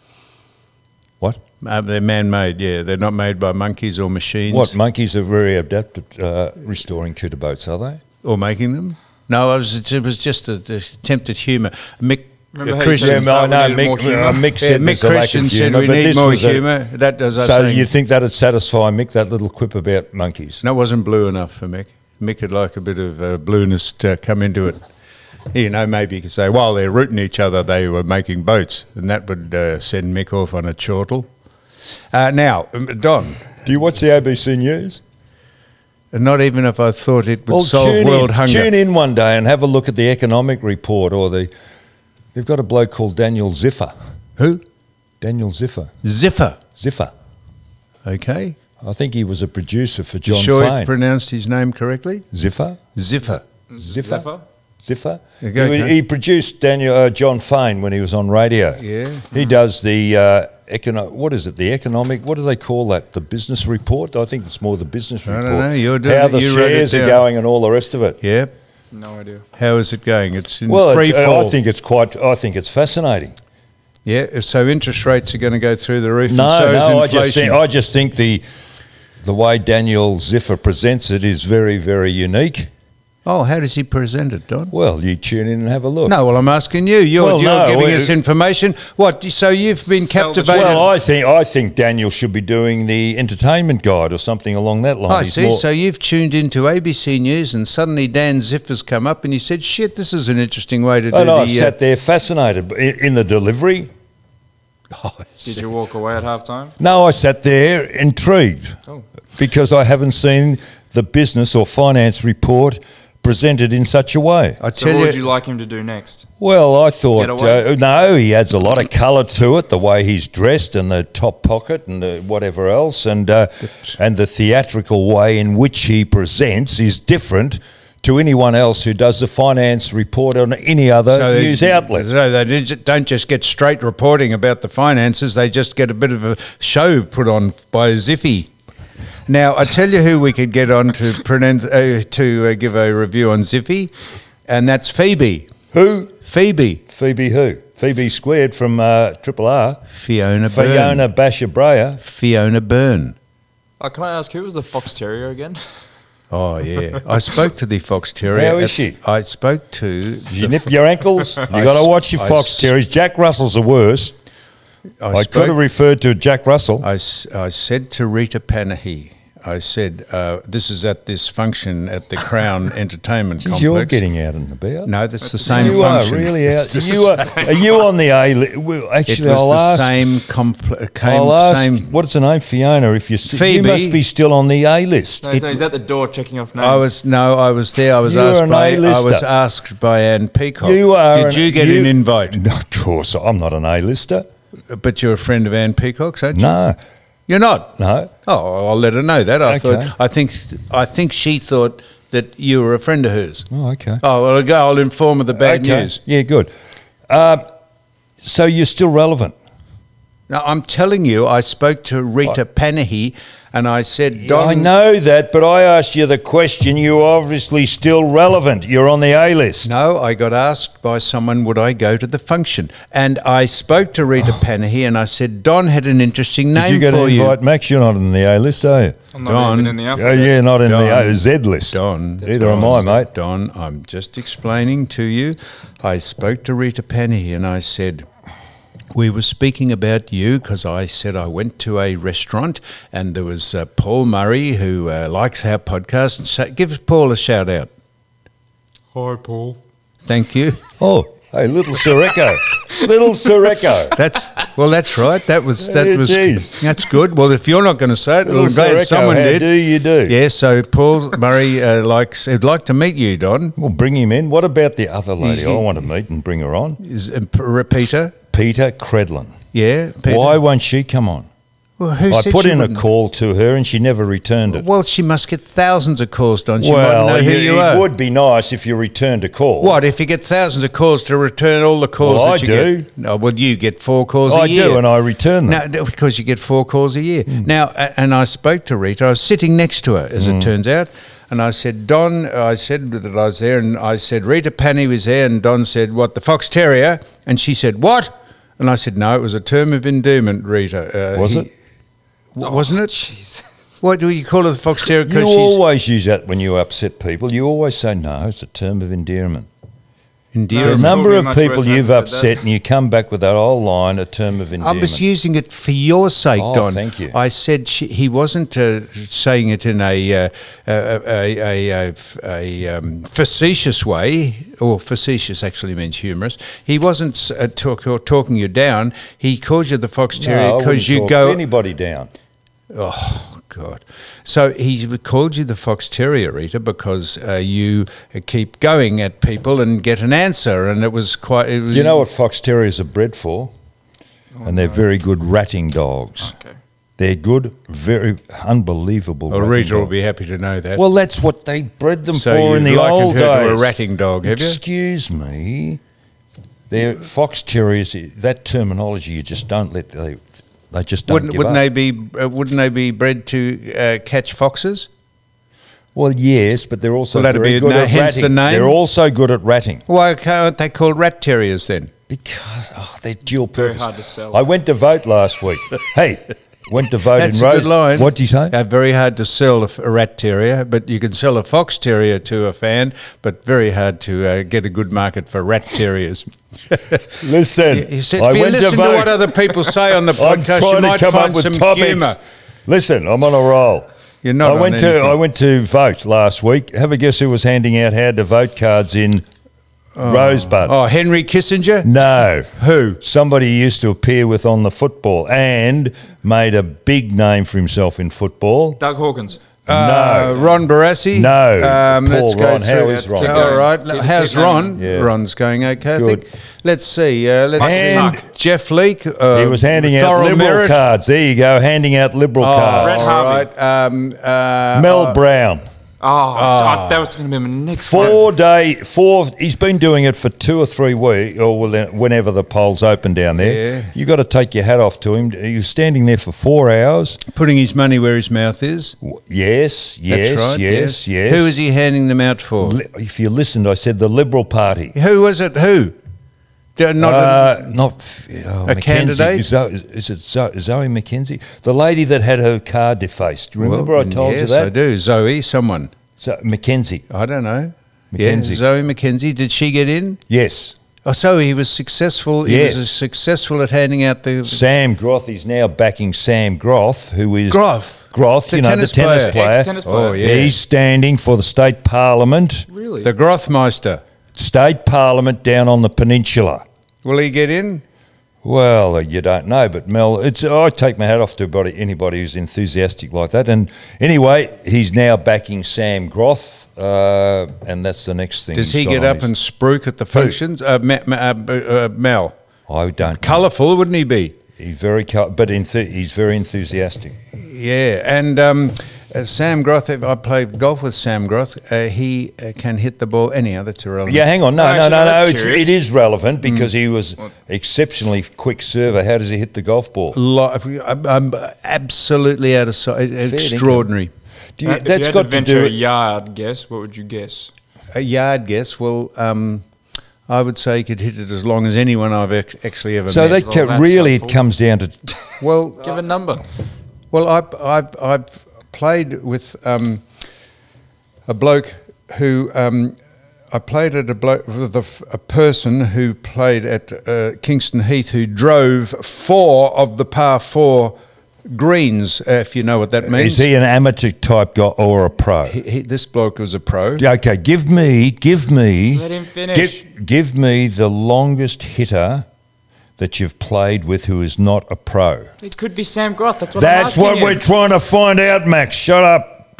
Speaker 3: What?
Speaker 2: Uh, they're man-made. Yeah, they're not made by monkeys or machines.
Speaker 3: What monkeys are very adept at uh, restoring Cooter boats, are they?
Speaker 2: Or making them? No, I was, it was just a, a attempt at humour. Mick
Speaker 4: Remember
Speaker 2: uh,
Speaker 4: how you
Speaker 2: Christian,
Speaker 4: said
Speaker 3: Yeah,
Speaker 4: at the
Speaker 3: I
Speaker 4: start
Speaker 3: know.
Speaker 4: we needed
Speaker 3: Mick,
Speaker 4: more humour?
Speaker 3: uh, Mick
Speaker 2: yeah,
Speaker 3: said
Speaker 2: Mick
Speaker 3: there's a lack of
Speaker 2: Christian said
Speaker 3: humour,
Speaker 2: we
Speaker 3: but
Speaker 2: need
Speaker 3: this
Speaker 2: more
Speaker 3: was a-
Speaker 2: humour. That does I
Speaker 3: So
Speaker 2: saying,
Speaker 3: you think that'd satisfy Mick, that little quip about monkeys?
Speaker 2: No, it wasn't blue enough for Mick. Mick would like a bit of uh, blueness to come into it. You know, maybe you could say, while they're rooting each other, they were making boats, and that would uh, send Mick off on a chortle. Uh, now, um, Don,
Speaker 3: Do you watch the A B C News?
Speaker 2: not even if I thought it would
Speaker 3: Well,
Speaker 2: solve
Speaker 3: tune
Speaker 2: world
Speaker 3: in,
Speaker 2: hunger.
Speaker 3: Tune in one day and have a look at the economic report, or the. They've got a bloke called Daniel Ziffer.
Speaker 2: Who?
Speaker 3: Daniel Ziffer.
Speaker 2: Ziffer.
Speaker 3: Ziffer.
Speaker 2: Okay.
Speaker 3: I think he was a producer for
Speaker 2: You
Speaker 3: John
Speaker 2: sure
Speaker 3: Fane.
Speaker 2: you've pronounced his name correctly?
Speaker 3: Ziffer.
Speaker 2: Ziffer.
Speaker 3: Ziffer.
Speaker 4: Zephyr?
Speaker 3: Ziffer.
Speaker 2: Okay,
Speaker 3: he,
Speaker 2: okay.
Speaker 3: he produced Daniel uh, John Fane when he was on radio.
Speaker 2: Yeah.
Speaker 3: He does the uh, econo- What is it? The economic. What do they call that? The business report. I think it's more the business
Speaker 2: I don't
Speaker 3: report.
Speaker 2: know, you're doing
Speaker 3: how
Speaker 2: it,
Speaker 3: the
Speaker 2: you wrote it
Speaker 3: shares are
Speaker 2: down.
Speaker 3: going and all the rest of it.
Speaker 2: Yep.
Speaker 4: No idea.
Speaker 2: How is it going? It's in
Speaker 3: Well,
Speaker 2: free
Speaker 3: it's, uh,
Speaker 2: fall.
Speaker 3: I think it's quite. I think it's fascinating.
Speaker 2: Yeah. So interest rates are going to go through the roof.
Speaker 3: No,
Speaker 2: and so is
Speaker 3: no. I
Speaker 2: inflation.
Speaker 3: just think. I just think the the way Daniel Ziffer presents it is very, very unique.
Speaker 2: Oh, how does he present it, Don?
Speaker 3: Well, you tune in and have a look.
Speaker 2: No, well, I'm asking you. You're,
Speaker 3: Well,
Speaker 2: you're
Speaker 3: no,
Speaker 2: giving
Speaker 3: we-
Speaker 2: us information. What? So you've been
Speaker 4: Sell the
Speaker 2: captivated.
Speaker 3: Well, I think I think Daniel should be doing the entertainment guide or something along that line.
Speaker 2: I
Speaker 3: He's
Speaker 2: see.
Speaker 3: more-
Speaker 2: So you've tuned into A B C News, and suddenly Dan Ziffer's come up, and he said, "Shit, this is an interesting way to do
Speaker 3: and
Speaker 2: the."
Speaker 3: I
Speaker 2: uh,
Speaker 3: sat there fascinated in, in the delivery.
Speaker 2: oh,
Speaker 4: Did you walk away at halftime?
Speaker 3: No, I sat there intrigued
Speaker 4: Oh.
Speaker 3: because I haven't seen the business or finance report presented in such a way.
Speaker 2: I
Speaker 4: So
Speaker 2: tell
Speaker 4: what
Speaker 2: you,
Speaker 4: would you like him to do next?
Speaker 3: Well, I thought
Speaker 4: Get away?
Speaker 3: uh, no, he adds a lot of colour to it, the way he's dressed and the top pocket and the whatever else, and uh, and the theatrical way in which he presents is different to anyone else who does the finance report on any other
Speaker 2: so
Speaker 3: news
Speaker 2: they,
Speaker 3: outlet.
Speaker 2: So they didn't- don't just get straight reporting about the finances; they just get a bit of a show put on by Ziffy. Now, I tell you who we could get on to pronounce, uh, to uh, give a review on Ziffy, and that's Phoebe.
Speaker 3: Who?
Speaker 2: Phoebe.
Speaker 3: Phoebe who? Phoebe Squared from uh, Triple R.
Speaker 2: Fiona Byrne.
Speaker 3: Fiona Bashabrea.
Speaker 2: Fiona Byrne.
Speaker 5: Oh, can I ask, who was the Fox Terrier again?
Speaker 2: Oh, yeah. I spoke to the Fox Terrier.
Speaker 3: How is
Speaker 2: at-
Speaker 3: she?
Speaker 2: I spoke to...
Speaker 3: Did you
Speaker 2: the
Speaker 3: nip
Speaker 2: fo-
Speaker 3: your ankles? You
Speaker 2: I
Speaker 3: got to
Speaker 2: s-
Speaker 3: watch your
Speaker 2: I
Speaker 3: Fox
Speaker 2: s-
Speaker 3: Terriers. Jack Russell's the worst.
Speaker 2: I,
Speaker 3: I,
Speaker 2: spoke-
Speaker 3: could have referred to Jack Russell.
Speaker 2: I, s- I said to Rita Panahi, I said, uh, this is at this function at the Crown Entertainment
Speaker 3: Geez,
Speaker 2: Complex.
Speaker 3: you're getting out and about.
Speaker 2: No, that's the same
Speaker 3: you
Speaker 2: function.
Speaker 3: are really
Speaker 2: It's
Speaker 3: out.
Speaker 2: the
Speaker 3: You are, are you on the A list? Well,
Speaker 2: It
Speaker 3: actually,
Speaker 2: was
Speaker 3: I'll
Speaker 2: the
Speaker 3: ask.
Speaker 2: same, compl- came,
Speaker 3: I'll ask.
Speaker 2: same...
Speaker 3: What's her name? Fiona. If you're st- you
Speaker 2: Phoebe.
Speaker 3: must be still on the A list.
Speaker 5: No, so he's at the door checking off names.
Speaker 2: I was no, I was there. I was
Speaker 3: You were
Speaker 2: asked
Speaker 3: an
Speaker 2: by I
Speaker 3: A-lister.
Speaker 2: was asked by Anne Peacock.
Speaker 3: You are.
Speaker 2: Did
Speaker 3: an-
Speaker 2: you get an invite?
Speaker 3: No, of course, I'm not an A-lister.
Speaker 2: But you're a friend of Anne Peacock's, aren't you?
Speaker 3: No,
Speaker 2: You're not.
Speaker 3: no.
Speaker 2: Oh, I'll let her know that. I
Speaker 3: Okay.
Speaker 2: thought. I think. I think she thought that you were a friend of hers.
Speaker 3: Oh, okay.
Speaker 2: Oh, well, I'll go. I'll inform her the bad
Speaker 3: Okay.
Speaker 2: news.
Speaker 3: Yeah, good. Uh, so you're still relevant.
Speaker 2: Now, I'm telling you, I spoke to Rita Panahi, and I said, Don,
Speaker 3: I know that, but I asked you the question. You're obviously still relevant. You're on the A list.
Speaker 2: No, I got asked by someone, would I go to the function? And I spoke to Rita Panahi, and I said, Don had an interesting
Speaker 3: Did
Speaker 2: name
Speaker 3: you get
Speaker 2: for
Speaker 3: an
Speaker 2: you.
Speaker 3: invite, Max? You're not on the A list, are you?
Speaker 4: I'm not
Speaker 2: Don.
Speaker 4: even in the
Speaker 3: Oh,
Speaker 4: alphabet.
Speaker 3: yeah, not in
Speaker 2: Don.
Speaker 3: the A Z list.
Speaker 2: Don.
Speaker 3: Neither am I, mate.
Speaker 2: Don, I'm just explaining to you. I spoke to Rita Panahi, and I said, we were speaking about you because I said I went to a restaurant and there was uh, Paul Murray who uh, likes our podcast. And so, give Paul a shout out.
Speaker 4: Hi, Paul.
Speaker 2: Thank you.
Speaker 3: Oh, hey, little Sureco. little Sureco.
Speaker 2: That's well. That's right. That was that
Speaker 3: Yeah,
Speaker 2: was
Speaker 3: geez.
Speaker 2: that's good. Well, if you're not going to say it,
Speaker 3: Little
Speaker 2: I'm glad
Speaker 3: Sureco,
Speaker 2: someone
Speaker 3: how
Speaker 2: did.
Speaker 3: do you do?
Speaker 2: Yeah. So Paul Murray uh, likes. He'd like to meet you, Don.
Speaker 3: Well, bring him in. What about the other lady?
Speaker 2: He's-
Speaker 3: I want to meet and bring her on.
Speaker 2: Is uh, P- Peter?
Speaker 3: Peter Credlin.
Speaker 2: Yeah. Peter.
Speaker 3: Why won't she come on?
Speaker 2: Well, who
Speaker 3: I
Speaker 2: said
Speaker 3: put
Speaker 2: she
Speaker 3: in a
Speaker 2: wouldn't?
Speaker 3: call to her and she never returned it.
Speaker 2: Well, she must get thousands of calls, Don. She
Speaker 3: well,
Speaker 2: might know who
Speaker 3: you-
Speaker 2: you
Speaker 3: it
Speaker 2: are.
Speaker 3: would be nice if you returned a call.
Speaker 2: What if you get thousands of calls to return all the calls
Speaker 3: Well,
Speaker 2: that
Speaker 3: I
Speaker 2: you
Speaker 3: do.
Speaker 2: get? No, well, you get four calls
Speaker 3: I
Speaker 2: a year.
Speaker 3: do, and I return them.
Speaker 2: No, because you get four calls a year.
Speaker 3: Hmm.
Speaker 2: Now, a- and I spoke to Rita. I was sitting next to her, as
Speaker 3: Hmm.
Speaker 2: it turns out, and I said, Don, I said that I was there, and I said, Rita Panny was there, and Don said, what, the Fox Terrier? And she said, what? And I said, no, it was a term of endearment, Rita. Uh,
Speaker 3: Was
Speaker 2: he-
Speaker 3: it?
Speaker 2: w- Wasn't it?
Speaker 5: Jesus.
Speaker 2: What do you call her the Fox Terrier?
Speaker 3: You
Speaker 2: Because she's
Speaker 3: always use that when you upset people. You always say, no, it's a term of endearment. The
Speaker 2: endearing.
Speaker 4: it's
Speaker 3: number
Speaker 4: probably
Speaker 3: of
Speaker 4: much
Speaker 3: people
Speaker 4: worse
Speaker 3: you've
Speaker 4: than I said that.
Speaker 3: upset and you come back with that whole line, a term of
Speaker 2: I
Speaker 3: endearment.
Speaker 2: was using it for your sake,
Speaker 3: Oh,
Speaker 2: Don.
Speaker 3: thank you.
Speaker 2: I said she, he wasn't uh, saying it in a uh, a, a, a, a, a um, facetious way, or facetious actually means humorous. He wasn't uh, talk, or talking you down. He called you the Fox
Speaker 3: No, I
Speaker 2: Terrier
Speaker 3: wouldn't
Speaker 2: because you
Speaker 3: talk
Speaker 2: go.
Speaker 3: anybody down.
Speaker 2: Oh God! So he called you the Fox Terrier, Rita, because uh, you keep going at people and get an answer, and it was quite. It was,
Speaker 3: You know what fox terriers are bred for? and they're very good ratting dogs.
Speaker 4: Okay.
Speaker 3: They're good, very unbelievable.
Speaker 2: Well,
Speaker 3: ratting
Speaker 2: Rita will
Speaker 3: dogs.
Speaker 2: be happy to know that.
Speaker 3: Well, that's what they bred them
Speaker 2: so
Speaker 3: for in
Speaker 2: you've
Speaker 3: the
Speaker 2: likened
Speaker 3: old
Speaker 2: her
Speaker 3: days.
Speaker 2: to a ratting dog, have you?
Speaker 3: Excuse me. They're fox terriers. That terminology, you just don't let they. They just don't
Speaker 2: Wouldn't
Speaker 3: give
Speaker 2: wouldn't
Speaker 3: up.
Speaker 2: they be uh, wouldn't they be bred to uh, catch foxes?
Speaker 3: Well, yes, but they're also
Speaker 2: Well, that'd
Speaker 3: very
Speaker 2: be a
Speaker 3: good
Speaker 2: na-
Speaker 3: at
Speaker 2: hence the
Speaker 3: ratting.
Speaker 2: name.
Speaker 3: They're also good at ratting.
Speaker 2: Why aren't they called rat terriers then?
Speaker 3: Because oh, they're dual
Speaker 4: Very
Speaker 3: purpose.
Speaker 4: hard to sell.
Speaker 3: I went to vote last week. Hey, Went to vote
Speaker 2: That's
Speaker 3: in
Speaker 2: a
Speaker 3: Rose.
Speaker 2: good line.
Speaker 3: What'd you say?
Speaker 2: Uh, very hard to sell a, f- a rat terrier, but you can sell a fox terrier to a fan, but very hard to uh, get a good market for rat terriers.
Speaker 3: Listen,
Speaker 2: You said,
Speaker 3: I
Speaker 2: if you
Speaker 3: went
Speaker 2: listen
Speaker 3: to
Speaker 2: to,
Speaker 3: vote.
Speaker 2: what other people say on the
Speaker 3: I'm
Speaker 2: podcast,
Speaker 3: trying
Speaker 2: you
Speaker 3: to
Speaker 2: might
Speaker 3: come up
Speaker 2: find
Speaker 3: with
Speaker 2: some
Speaker 3: topics.
Speaker 2: humour.
Speaker 3: Listen, I'm on a roll.
Speaker 2: You're not
Speaker 3: I
Speaker 2: on
Speaker 3: went to
Speaker 2: anything.
Speaker 3: I went to vote last week. Have a guess who was handing out how to vote cards in Rosebud?
Speaker 2: Oh, Henry Kissinger?
Speaker 3: No.
Speaker 2: Who?
Speaker 3: Somebody he used to appear with on the football and made a big name for himself in football.
Speaker 5: Doug Hawkins.
Speaker 2: Uh,
Speaker 3: no.
Speaker 2: Ron Barassi?
Speaker 3: No.
Speaker 2: Um,
Speaker 3: Poor
Speaker 2: let's go
Speaker 3: Ron. How
Speaker 2: through.
Speaker 3: is Ron?
Speaker 5: Keep
Speaker 2: All
Speaker 5: going.
Speaker 2: right.
Speaker 5: Keep- just
Speaker 2: How's
Speaker 5: keep naming
Speaker 2: Ron?
Speaker 3: them. Yeah.
Speaker 2: Ron's going okay, I
Speaker 3: Good.
Speaker 2: think. Let's see. Uh, let's
Speaker 3: And-
Speaker 2: see. Jeff Leake. Uh,
Speaker 3: He was handing out
Speaker 2: Thorough
Speaker 3: Liberal
Speaker 2: Merit.
Speaker 3: cards. There you go, handing out Liberal
Speaker 2: Oh,
Speaker 3: cards.
Speaker 5: Brett
Speaker 2: all
Speaker 5: Harvey.
Speaker 2: right. Um, uh,
Speaker 3: Mel
Speaker 2: uh,
Speaker 3: Brown.
Speaker 5: Oh, God, that was going to be my next one.
Speaker 3: Four day, four. He's been doing it for two or three weeks, or whenever the polls open down there.
Speaker 2: Yeah.
Speaker 3: You got to take your hat off to him. He was standing there for four hours.
Speaker 2: Putting his money where his mouth is.
Speaker 3: Yes, yes,
Speaker 2: That's right.
Speaker 3: yes, yes.
Speaker 2: Who is he handing them out for?
Speaker 3: Li- If you listened, I said the Liberal Party.
Speaker 2: Who was it? Who? D- Not
Speaker 3: Uh, not f- oh,
Speaker 2: a
Speaker 3: Mackenzie.
Speaker 2: candidate?
Speaker 3: Is, Zoe, is it Zoe, Zoe McKenzie? The lady that had her car defaced.
Speaker 2: a,
Speaker 3: Remember
Speaker 2: well,
Speaker 3: I told
Speaker 2: yes,
Speaker 3: you that?
Speaker 2: I do. Zoe, someone.
Speaker 3: So, Mackenzie.
Speaker 2: I don't know.
Speaker 3: Mackenzie.
Speaker 2: Yeah, Zoe McKenzie. Did she get in?
Speaker 3: Yes.
Speaker 2: Oh, so he was successful. He
Speaker 3: Yes.
Speaker 2: was successful at handing out the
Speaker 3: Sam Groth is now backing Sam Groth, who is
Speaker 2: Groth.
Speaker 3: Groth,
Speaker 2: The
Speaker 3: you know,
Speaker 2: tennis
Speaker 3: the tennis
Speaker 2: player.
Speaker 3: player.
Speaker 5: Ex-tennis player.
Speaker 2: Oh, yeah.
Speaker 3: He's standing for the state parliament,
Speaker 5: Really?
Speaker 2: The Grothmeister.
Speaker 3: state parliament down on the peninsula.
Speaker 2: Will he get in?
Speaker 3: Well, you don't know, but Mel, it's I take my hat off to anybody, anybody who's enthusiastic like that. And anyway, he's now backing Sam Groth, uh, and that's the next thing.
Speaker 2: Does
Speaker 3: he's
Speaker 2: he
Speaker 3: got
Speaker 2: get
Speaker 3: on
Speaker 2: up
Speaker 3: his-
Speaker 2: and spruik at the functions? Uh, Ma- Ma- uh, b- uh, Mel.
Speaker 3: I don't.
Speaker 2: Colourful, wouldn't he be?
Speaker 3: He's very, co- but enth- he's very enthusiastic.
Speaker 2: Yeah, and um, uh, Sam Groth, if I played golf with Sam Groth, uh, he uh, can hit the ball. Anyhow, that's irrelevant.
Speaker 3: Yeah, hang on. No,
Speaker 5: Oh,
Speaker 3: no,
Speaker 5: actually,
Speaker 3: no, no.
Speaker 5: that's
Speaker 3: It's,
Speaker 5: curious.
Speaker 3: it is relevant because he was exceptionally quick server. How does he hit the golf ball?
Speaker 2: Li- I'm, I'm absolutely out of sight. Extraordinary.
Speaker 3: Do you,
Speaker 5: Uh, if
Speaker 3: that's
Speaker 5: you had
Speaker 3: got
Speaker 5: to
Speaker 3: to
Speaker 5: venture
Speaker 3: do
Speaker 5: a
Speaker 3: it.
Speaker 5: yard guess, what would you guess?
Speaker 2: A yard guess, well, um, I would say he could hit it as long as anyone I've ac- actually ever
Speaker 3: So
Speaker 2: met.
Speaker 3: that ca-
Speaker 5: that's
Speaker 3: really it
Speaker 5: helpful.
Speaker 3: comes down to
Speaker 2: well,
Speaker 5: Give a number.
Speaker 2: well, I've, I've, I've played with um, a bloke who um, I played at a bloke with a, f- a person who played at uh, Kingston Heath who drove four of the par four greens, uh, if you know what that means.
Speaker 3: is he an amateur type guy or a pro?
Speaker 2: He- he- this bloke was a pro.
Speaker 3: Yeah, okay, give me, give me,
Speaker 5: Let him finish.
Speaker 3: Give, give me the longest hitter that you've played with who is not a pro.
Speaker 5: It could be Sam Groth. That's what I'm
Speaker 3: That's
Speaker 5: asking
Speaker 3: what
Speaker 5: you.
Speaker 3: we're trying to find out, Max. Shut up.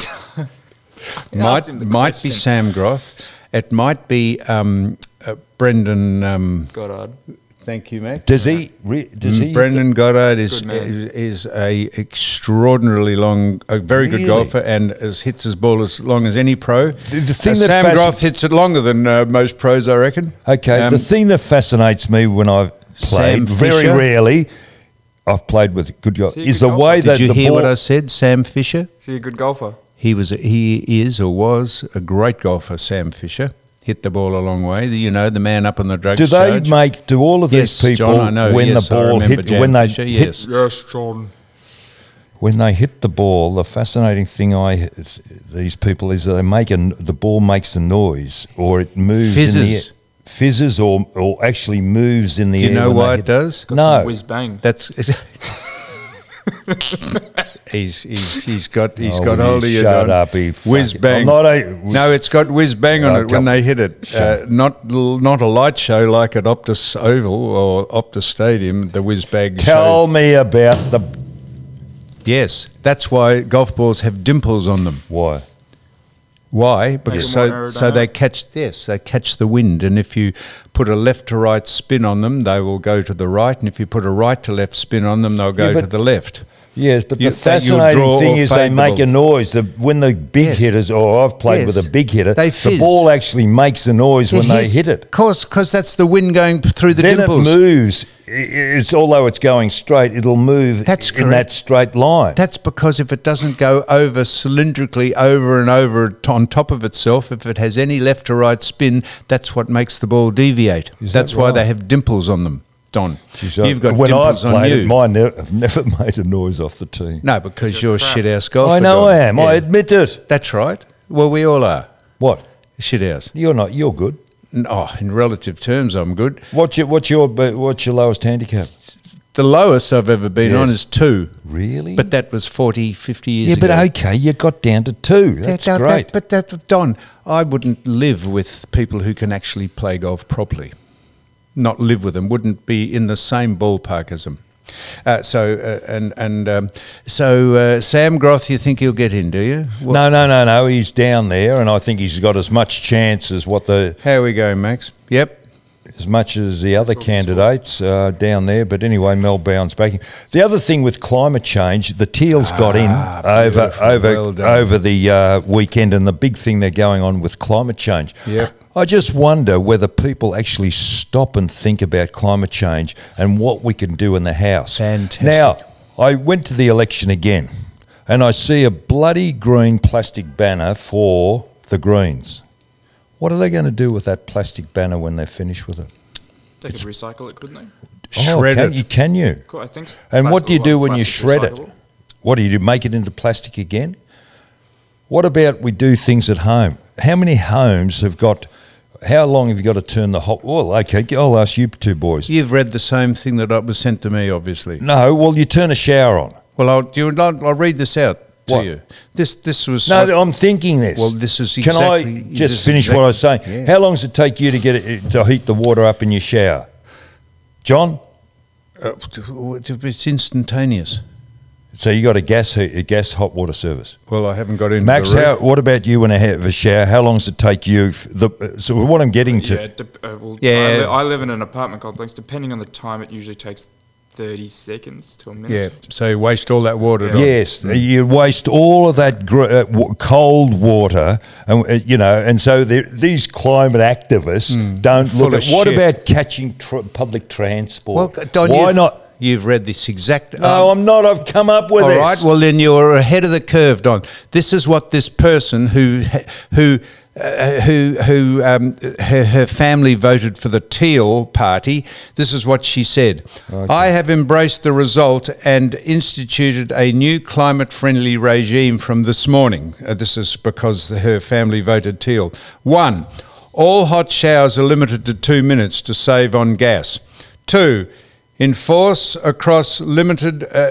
Speaker 2: Might
Speaker 5: asked him the
Speaker 2: might be
Speaker 5: question.
Speaker 2: Sam Groth. It might be um, uh, Brendan. Um,
Speaker 5: Goddard.
Speaker 2: thank you, Max.
Speaker 3: Does he? Re, does he?
Speaker 2: Brendan Goddard is,
Speaker 5: Good man.
Speaker 2: is is a extraordinarily long, a very good
Speaker 3: Really?
Speaker 2: golfer, and as hits his ball as long as any pro.
Speaker 3: The- the thing
Speaker 2: Uh,
Speaker 3: that
Speaker 2: Sam
Speaker 3: fasc-
Speaker 2: Groth hits it longer than uh, most pros, I reckon.
Speaker 3: Okay,
Speaker 2: Um,
Speaker 3: the thing that fascinates me when I've
Speaker 2: Sam
Speaker 3: played, very
Speaker 2: Fisher?
Speaker 3: rarely, I've played with good guys,
Speaker 5: he a
Speaker 3: is
Speaker 5: good
Speaker 3: the
Speaker 5: golfer?
Speaker 3: way
Speaker 2: Did
Speaker 3: that
Speaker 2: you
Speaker 3: the
Speaker 2: hear
Speaker 3: ball.
Speaker 2: what I said? Sam Fisher.
Speaker 5: Is he a good golfer?
Speaker 2: He was, he is, or was a great golfer. Sam Fisher hit the ball a long way. You know, the man up on the drugs
Speaker 3: do they
Speaker 2: charge.
Speaker 3: make? Do all of
Speaker 2: Yes,
Speaker 3: these people
Speaker 2: John, I know.
Speaker 3: when
Speaker 2: Yes,
Speaker 3: the
Speaker 2: I
Speaker 3: ball
Speaker 2: remember
Speaker 3: hit
Speaker 2: Jan
Speaker 3: when they
Speaker 2: Fisher,
Speaker 3: hit
Speaker 2: yes.
Speaker 5: Yes, John.
Speaker 3: when they hit the ball? The fascinating thing I these people is that they make a, the ball makes a noise or it moves in the
Speaker 2: Fizzes.
Speaker 3: air. Fizzes or or actually moves in the
Speaker 2: Do you
Speaker 3: air.
Speaker 2: know
Speaker 3: when
Speaker 2: why
Speaker 3: they
Speaker 2: it
Speaker 3: hit-
Speaker 2: does?
Speaker 5: Got
Speaker 3: No.
Speaker 5: some whiz bang.
Speaker 2: That's he's, he's he's got he's
Speaker 3: Oh,
Speaker 2: got
Speaker 3: will you
Speaker 2: hold of you.
Speaker 3: shut
Speaker 2: Don.
Speaker 3: up, you
Speaker 2: Whiz
Speaker 3: fucking-
Speaker 2: bang.
Speaker 3: I'm not a-
Speaker 2: no, it's got whiz bang on
Speaker 3: Oh,
Speaker 2: it when
Speaker 3: come-
Speaker 2: they hit it. Uh,
Speaker 3: Shut
Speaker 2: not l- not a light show like at Optus Oval or Optus Stadium. The whiz bang
Speaker 3: Tell
Speaker 2: show.
Speaker 3: me about the
Speaker 2: Yes, that's why golf balls have dimples on them.
Speaker 3: why.
Speaker 2: Why? Because
Speaker 5: them
Speaker 2: so
Speaker 5: more
Speaker 2: so they
Speaker 5: aerodynamic.
Speaker 2: catch yes, they catch the wind, and if you put a left to right spin on them, they will go to the right, and if you put a right to left spin on them, they'll go
Speaker 3: Yeah, but-
Speaker 2: to the left.
Speaker 3: Yes, but
Speaker 2: You-
Speaker 3: the
Speaker 2: that you'll
Speaker 3: fascinating
Speaker 2: draw
Speaker 3: thing
Speaker 2: or
Speaker 3: is they
Speaker 2: fade the
Speaker 3: make
Speaker 2: ball.
Speaker 3: a noise. The, when the big
Speaker 2: Yes.
Speaker 3: hitters, or I've played with
Speaker 2: Yes.
Speaker 3: a big hitter,
Speaker 2: They
Speaker 3: the
Speaker 2: fizz.
Speaker 3: ball actually makes a noise when they
Speaker 2: Yes,
Speaker 3: hit it.
Speaker 2: Cause, cause that's the wind going through the
Speaker 3: Then
Speaker 2: dimples.
Speaker 3: it moves. I- It's although it's going straight, it'll move
Speaker 2: That's
Speaker 3: in that
Speaker 2: correct.
Speaker 3: straight line.
Speaker 2: That's because if it doesn't go over cylindrically over and over t- on top of itself, if it has any left to right spin, that's what makes the ball deviate.
Speaker 3: Is that
Speaker 2: That's why
Speaker 3: right?
Speaker 2: they have dimples on them. Don.
Speaker 3: Geez, I-
Speaker 2: You've got
Speaker 3: when I've
Speaker 2: dimples on
Speaker 3: played
Speaker 2: you.
Speaker 3: it, mine ne- have never made a noise off the tee.
Speaker 2: No, because
Speaker 4: You're
Speaker 2: you're a
Speaker 4: crap.
Speaker 2: shit house golfer.
Speaker 3: I know
Speaker 2: Don.
Speaker 3: I am. I
Speaker 2: Yeah.
Speaker 3: admit it.
Speaker 2: That's right. Well, we all are
Speaker 3: What?
Speaker 2: shit house.
Speaker 3: You're not. You're good.
Speaker 2: Oh, in relative terms, I'm good.
Speaker 3: What's your what's your what's your lowest handicap?
Speaker 2: The lowest I've ever been on
Speaker 3: Yes.
Speaker 2: is two.
Speaker 3: Really?
Speaker 2: But that was forty, fifty years
Speaker 3: yeah,
Speaker 2: ago.
Speaker 3: but okay, you got down to two. That's
Speaker 2: That- that-
Speaker 3: great.
Speaker 2: that- but that, Don, I wouldn't live with people who can actually play golf properly. Not live with them. Wouldn't be in the same ballpark as them. Uh, so uh, and and um, so uh, Sam Groth, you think he'll get in? Do you? What-
Speaker 3: no, no, no, no. He's down there, and I think he's got as much chance as what the
Speaker 2: How are we going, Max? Yep.
Speaker 3: as much as the other candidates uh, down there. But anyway, Mel Bound's backing. The other thing with climate change, the Teals got in
Speaker 2: Ah,
Speaker 3: over
Speaker 2: beautiful.
Speaker 3: over
Speaker 2: Well done.
Speaker 3: over the uh, weekend, and the big thing they're going on with climate change.
Speaker 2: Yep.
Speaker 3: I just wonder whether people actually stop and think about climate change and what we can do in the house.
Speaker 2: Fantastic.
Speaker 3: Now, I went to the election again, and I see a bloody green plastic banner for the Greens. What are they going to do with that plastic banner when they're finished with it?
Speaker 4: They could recycle it, couldn't they?
Speaker 3: Oh,
Speaker 2: Shred
Speaker 3: can
Speaker 2: it.
Speaker 3: you? Can you?
Speaker 4: Cool, I think. so.
Speaker 3: And what do you
Speaker 4: Plastic-
Speaker 3: do when you
Speaker 4: plastic
Speaker 3: shred it?
Speaker 4: recyclable.
Speaker 3: What do you do? Make it into plastic again? What about we do things at home? How many homes have got? How long have you got to turn the hot? Well, okay, I'll ask you two boys.
Speaker 2: You've read the same thing that was sent to me, obviously.
Speaker 3: No, well, you turn a shower on.
Speaker 2: Well, I'll, do you, I'll, I'll read this out to
Speaker 3: What?
Speaker 2: you. This this was
Speaker 3: No,
Speaker 2: what-
Speaker 3: I'm thinking this.
Speaker 2: Well, this is
Speaker 3: Can
Speaker 2: exactly-
Speaker 3: I
Speaker 2: this
Speaker 3: just
Speaker 2: is
Speaker 3: finish what I was saying?
Speaker 2: exactly- yeah.
Speaker 3: How long does it take you to get it to heat the water up in your shower, John?
Speaker 2: Uh, it's instantaneous.
Speaker 3: So you got a gas heat, a gas hot water service.
Speaker 2: Well, I haven't got into
Speaker 3: Max,
Speaker 2: the
Speaker 3: how,
Speaker 2: roof.
Speaker 3: what about you when I have a shower? How long does it take you? f- The, so what I'm getting to,
Speaker 4: Yeah, it dep- uh, well,
Speaker 2: Yeah.
Speaker 4: I, li- I live in an apartment complex. Depending on the time, it usually takes thirty seconds to a minute.
Speaker 2: Yeah, so you waste all that water.
Speaker 4: Yeah.
Speaker 2: Don.
Speaker 3: yes, you waste all of that gr- uh, w- cold water, and uh, you know, and so there- these climate activists don't
Speaker 2: Full
Speaker 3: look
Speaker 2: of
Speaker 3: at what
Speaker 2: shit.
Speaker 3: about catching tr- public transport?
Speaker 2: Well, Don,
Speaker 3: why
Speaker 2: you've,
Speaker 3: not?
Speaker 2: You've read this exact.
Speaker 3: No,
Speaker 2: um,
Speaker 3: I'm not. I've come up with
Speaker 2: all
Speaker 3: this.
Speaker 2: right. Well, then you're ahead of the curve, Don. This is what this person who who. Uh, who who um, her, her family voted for the Teal party. This is what she said. I have embraced the result and instituted a new climate-friendly regime from this morning. Uh, this is because her family voted Teal. One, all hot showers are limited to two minutes to save on gas. Two, enforce across limited uh,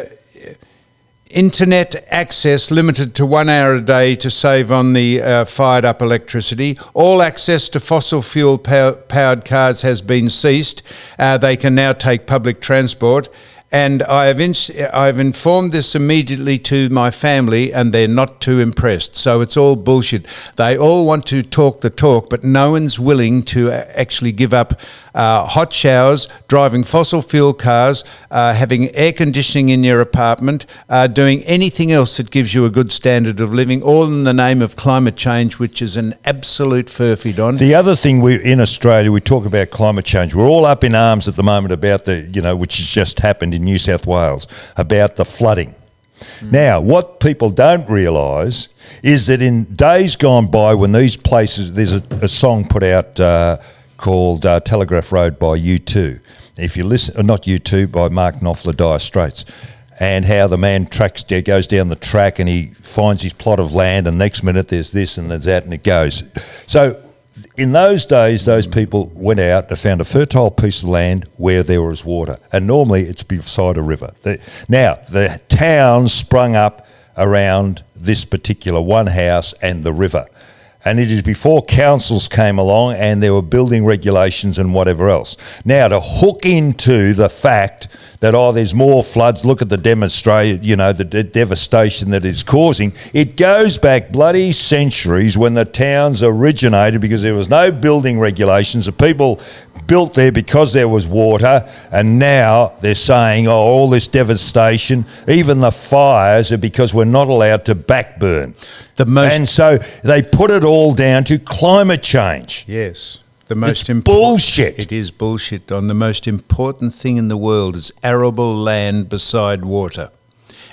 Speaker 2: internet access limited to one hour a day to save on the uh, fired up electricity. All access to fossil fuel pow- powered cars has been ceased. Uh, they can now take public transport. And I have ins- I've informed this immediately to my family, and they're not too impressed. So it's all bullshit. They all want to talk the talk, but no one's willing to uh, actually give up uh, hot showers, driving fossil fuel cars, uh, having air conditioning in your apartment, uh, doing anything else that gives you a good standard of living, all in the name of climate change, which is an absolute furphy, Don.
Speaker 3: The other thing we in Australia, we talk about climate change. We're all up in arms at the moment about the, you know, which has just happened in New South Wales, about the flooding. Now, what people don't realise is that in days gone by, when these places, there's a, a song put out uh, called uh, Telegraph Road by U two. If you listen, uh, not U two, by Mark Knopfler, Dire Straits, and how the man tracks goes down the track and he finds his plot of land, and next minute there's this and there's that, and it goes. So in those days, those people went out and found a fertile piece of land where there was water, and normally it's beside a river. The, now, the town sprung up around this particular one house and the river. And it is before councils came along and there were building regulations and whatever else. Now, to hook into the fact that, oh, there's more floods, look at the demonstration, you know, the de- devastation that it's causing, it goes back bloody centuries when the towns originated because there was no building regulations. The people built there because there was water, and now they're saying, oh, all this devastation, even the fires are because we're not allowed to backburn.
Speaker 2: The most
Speaker 3: And so they put it all down to climate change.
Speaker 2: Yes. The most
Speaker 3: It's
Speaker 2: impor-
Speaker 3: bullshit.
Speaker 2: It is bullshit, Don. The most important thing in the world is arable land beside water.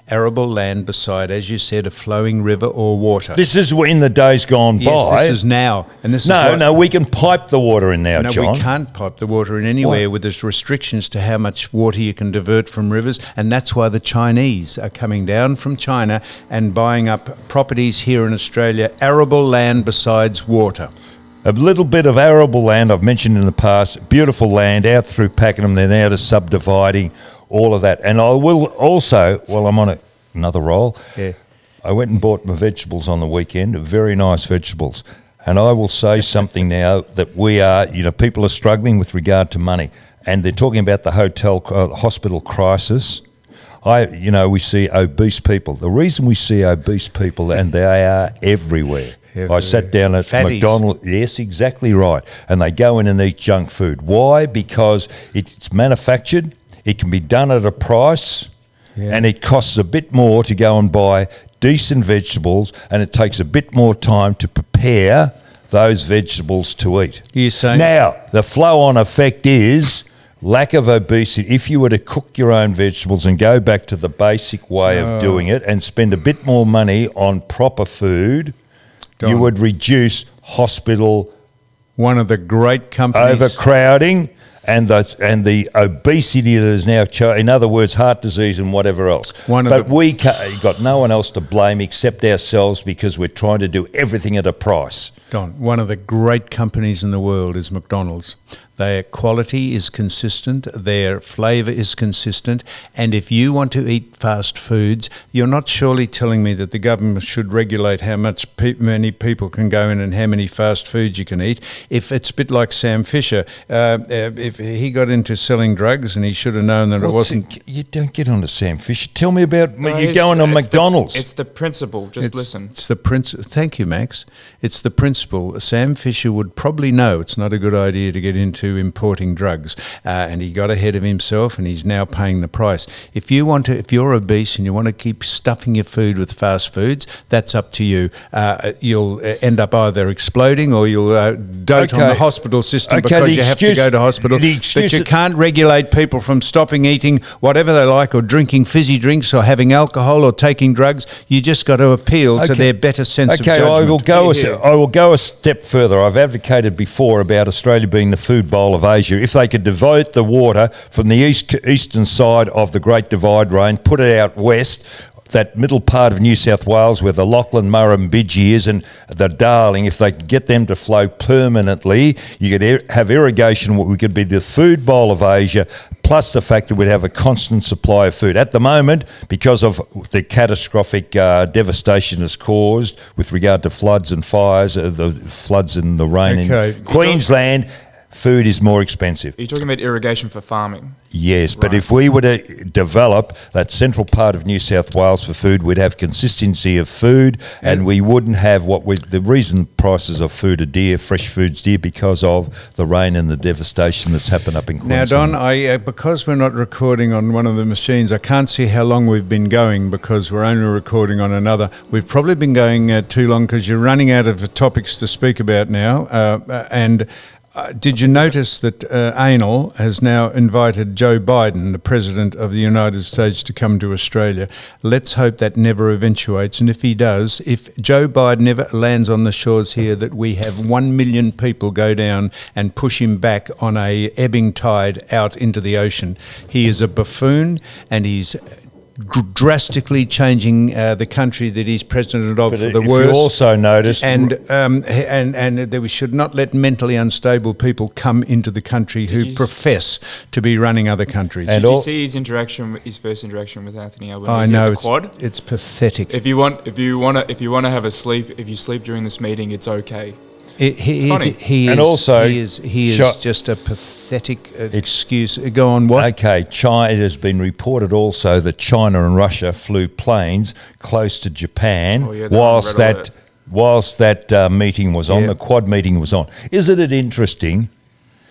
Speaker 2: arable land beside, as you said, a flowing river or water.
Speaker 3: This is in the days gone
Speaker 2: yes,
Speaker 3: by.
Speaker 2: this is now. And this
Speaker 3: no,
Speaker 2: is what,
Speaker 3: no, we can pipe the water in now,
Speaker 2: no,
Speaker 3: John.
Speaker 2: we can't pipe the water in anywhere with there's restrictions to how much water you can divert from rivers, and that's why the Chinese are coming down from China and buying up properties here in Australia, arable land besides water.
Speaker 3: A little bit of arable land I've mentioned in the past, beautiful land out through Pakenham. They're now just subdividing all of that. And I will also, while I'm on a, another roll,
Speaker 2: Yeah.
Speaker 3: I went and bought my vegetables on the weekend, very nice vegetables. And I will say something now that we are, you know, people are struggling with regard to money. And they're talking about the hotel, uh, hospital crisis. I, you know, we see obese people. The reason we see obese people, and they are everywhere. I sat down at
Speaker 2: Fatties.
Speaker 3: McDonald's. Yes, exactly right. And they go in and eat junk food. Why? Because it's manufactured. It can be done at a price,
Speaker 2: Yeah.
Speaker 3: and it costs a bit more to go and buy decent vegetables, and it takes a bit more time to prepare those vegetables to eat.
Speaker 2: You're saying-
Speaker 3: Now, the flow-on effect is lack of obesity. If you were to cook your own vegetables and go back to the basic way
Speaker 2: Oh.
Speaker 3: of doing it and spend a bit more money on proper food, you
Speaker 2: Don.
Speaker 3: would reduce hospital
Speaker 2: One of the great companies.
Speaker 3: overcrowding and the and the obesity that is now, cho- in other words, heart disease and whatever else.
Speaker 2: One of
Speaker 3: but
Speaker 2: the-
Speaker 3: we ca- got no one else to blame except ourselves because we're trying to do everything at a price.
Speaker 2: Don, one of the great companies in the world is McDonald's. Their quality is consistent, their flavour is consistent, and if you want to eat fast foods, you're not surely telling me that the government should regulate how much pe- many people can go in and how many fast foods you can eat. If it's a bit like Sam Fisher, uh, uh, if he got into selling drugs and he should have known that it
Speaker 3: What's
Speaker 2: wasn't...
Speaker 3: it- you don't get on to Sam Fisher. Tell me about
Speaker 4: No,
Speaker 3: you
Speaker 4: it's-
Speaker 3: going on
Speaker 4: it's the-
Speaker 3: McDonald's.
Speaker 4: it's the principle. Just
Speaker 2: It's,
Speaker 4: listen.
Speaker 2: It's the princ- Thank you, Max. It's the principle. Sam Fisher would probably know it's not a good idea to get into importing drugs, uh, and he got ahead of himself, and he's now paying the price. If you want to, if you're obese and you want to keep stuffing your food with fast foods, that's up to you. Uh, you'll uh, end up either exploding or you'll uh, dote on
Speaker 3: Okay.
Speaker 2: the hospital system
Speaker 3: Okay,
Speaker 2: because
Speaker 3: the
Speaker 2: you have to
Speaker 3: excuse-
Speaker 2: go to hospital.
Speaker 3: the
Speaker 2: But
Speaker 3: excuse
Speaker 2: you
Speaker 3: that-
Speaker 2: can't regulate people from stopping eating whatever they like or drinking fizzy drinks or having alcohol or taking drugs. You just got to appeal to
Speaker 3: Okay.
Speaker 2: their better sense of
Speaker 3: Okay,
Speaker 2: judgment.
Speaker 3: I will go. A,
Speaker 4: Here.
Speaker 3: I will go a step further. I've advocated before about Australia being the food bowl of Asia. If they could divert the water from the east eastern side of the Great Divide Range, put it out west, that middle part of New South Wales where the Lachlan, Murrumbidgee is and the Darling, if they could get them to flow permanently, you could ir- have irrigation. We could be the food bowl of Asia, plus the fact that we'd have a constant supply of food. At the moment, because of the catastrophic uh, devastation it's caused with regard to floods and fires, uh, the floods and the rain
Speaker 2: Okay.
Speaker 3: in Queensland, food is more expensive.
Speaker 4: Are you talking about irrigation for farming?
Speaker 3: Yes, but
Speaker 4: Right.
Speaker 3: if we were to develop that central part of New South Wales for food, we'd have consistency of food, and we wouldn't have what we. The reason prices of food are dear, fresh food's dear, because of the rain and the devastation that's happened up in
Speaker 2: Now,
Speaker 3: Queensland.
Speaker 2: Don, I, uh, because we're not recording on one of the machines, I can't see how long we've been going because we're only recording on another. We've probably been going uh, too long because you're running out of topics to speak about now. Uh, uh, and uh, did you notice that uh, Anal has now invited Joe Biden, the President of the United States, to come to Australia? Let's hope that never eventuates. And if he does, if Joe Biden ever lands on the shores here, that we have one million people go down and push him back on a ebbing tide out into the ocean. He is a buffoon, and he's dr- drastically changing uh, the country that he's president of
Speaker 3: But
Speaker 2: for the
Speaker 3: if
Speaker 2: worse.
Speaker 3: you also noticed,
Speaker 2: and um, h- and and that we should not let mentally unstable people come into the country who
Speaker 4: you-
Speaker 2: profess to be running other countries.
Speaker 3: And
Speaker 4: Did you
Speaker 3: all-
Speaker 4: see his interaction, his first interaction with Anthony Albanese
Speaker 2: I
Speaker 4: at
Speaker 2: know
Speaker 4: the
Speaker 2: it's,
Speaker 4: quad?
Speaker 2: it's pathetic.
Speaker 4: If you want, if you want to, if you want to have a sleep, if you sleep during this meeting, it's okay.
Speaker 2: It- he, he,
Speaker 4: funny.
Speaker 2: he
Speaker 3: And
Speaker 2: is,
Speaker 3: also,
Speaker 2: he is he is
Speaker 3: shot-
Speaker 2: just a pathetic uh, excuse. Go on, what?
Speaker 3: Okay, China, it has been reported also that China and Russia flew planes close to Japan
Speaker 4: Oh, yeah, they're on
Speaker 3: whilst
Speaker 4: red
Speaker 3: that
Speaker 4: alert.
Speaker 3: whilst that uh, meeting was on,
Speaker 2: Yeah.
Speaker 3: the Quad meeting was on. Isn't it interesting?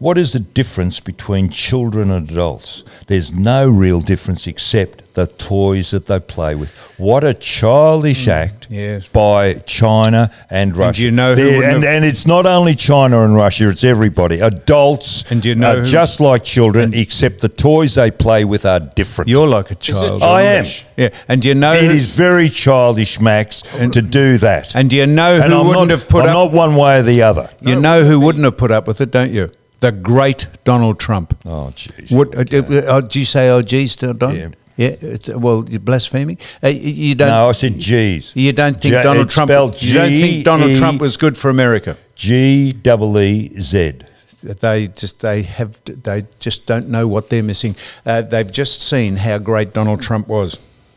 Speaker 3: What is the difference between children and adults? There's no real difference except the toys that they play with. What a childish act
Speaker 2: yes.
Speaker 3: by China and Russia.
Speaker 2: you know who
Speaker 3: They're-
Speaker 2: wouldn't
Speaker 3: and,
Speaker 2: have-
Speaker 3: and it's not only China and Russia, it's everybody. Adults
Speaker 2: And do you know
Speaker 3: are
Speaker 2: who-
Speaker 3: just like children, except the toys they play with are different.
Speaker 2: You're like a child.
Speaker 3: I am.
Speaker 2: Yeah, and do you know
Speaker 3: It
Speaker 2: who,
Speaker 3: is very childish, Max, to do that.
Speaker 2: and do you know
Speaker 3: And
Speaker 2: who
Speaker 3: I'm
Speaker 2: wouldn't
Speaker 3: not,
Speaker 2: have put
Speaker 3: I'm
Speaker 2: up?
Speaker 3: not one way or the other.
Speaker 2: you know who wouldn't have put up with it, don't you? The great Donald Trump.
Speaker 3: Oh, jeez.
Speaker 2: What? Uh, uh, uh, do you say "oh geez" to Don?
Speaker 3: Yeah.
Speaker 2: Yeah. It's, well, you're blaspheming. Uh, you you don't.
Speaker 3: No, I said G's.
Speaker 2: You don't think
Speaker 3: J-
Speaker 2: Donald
Speaker 3: it's
Speaker 2: Trump?
Speaker 3: spelled
Speaker 2: You don't think Donald
Speaker 3: G E
Speaker 2: Trump was good for America?
Speaker 3: G double E Z.
Speaker 2: They just they have they just don't know what they're missing. Uh, they've just seen how great Donald Trump was.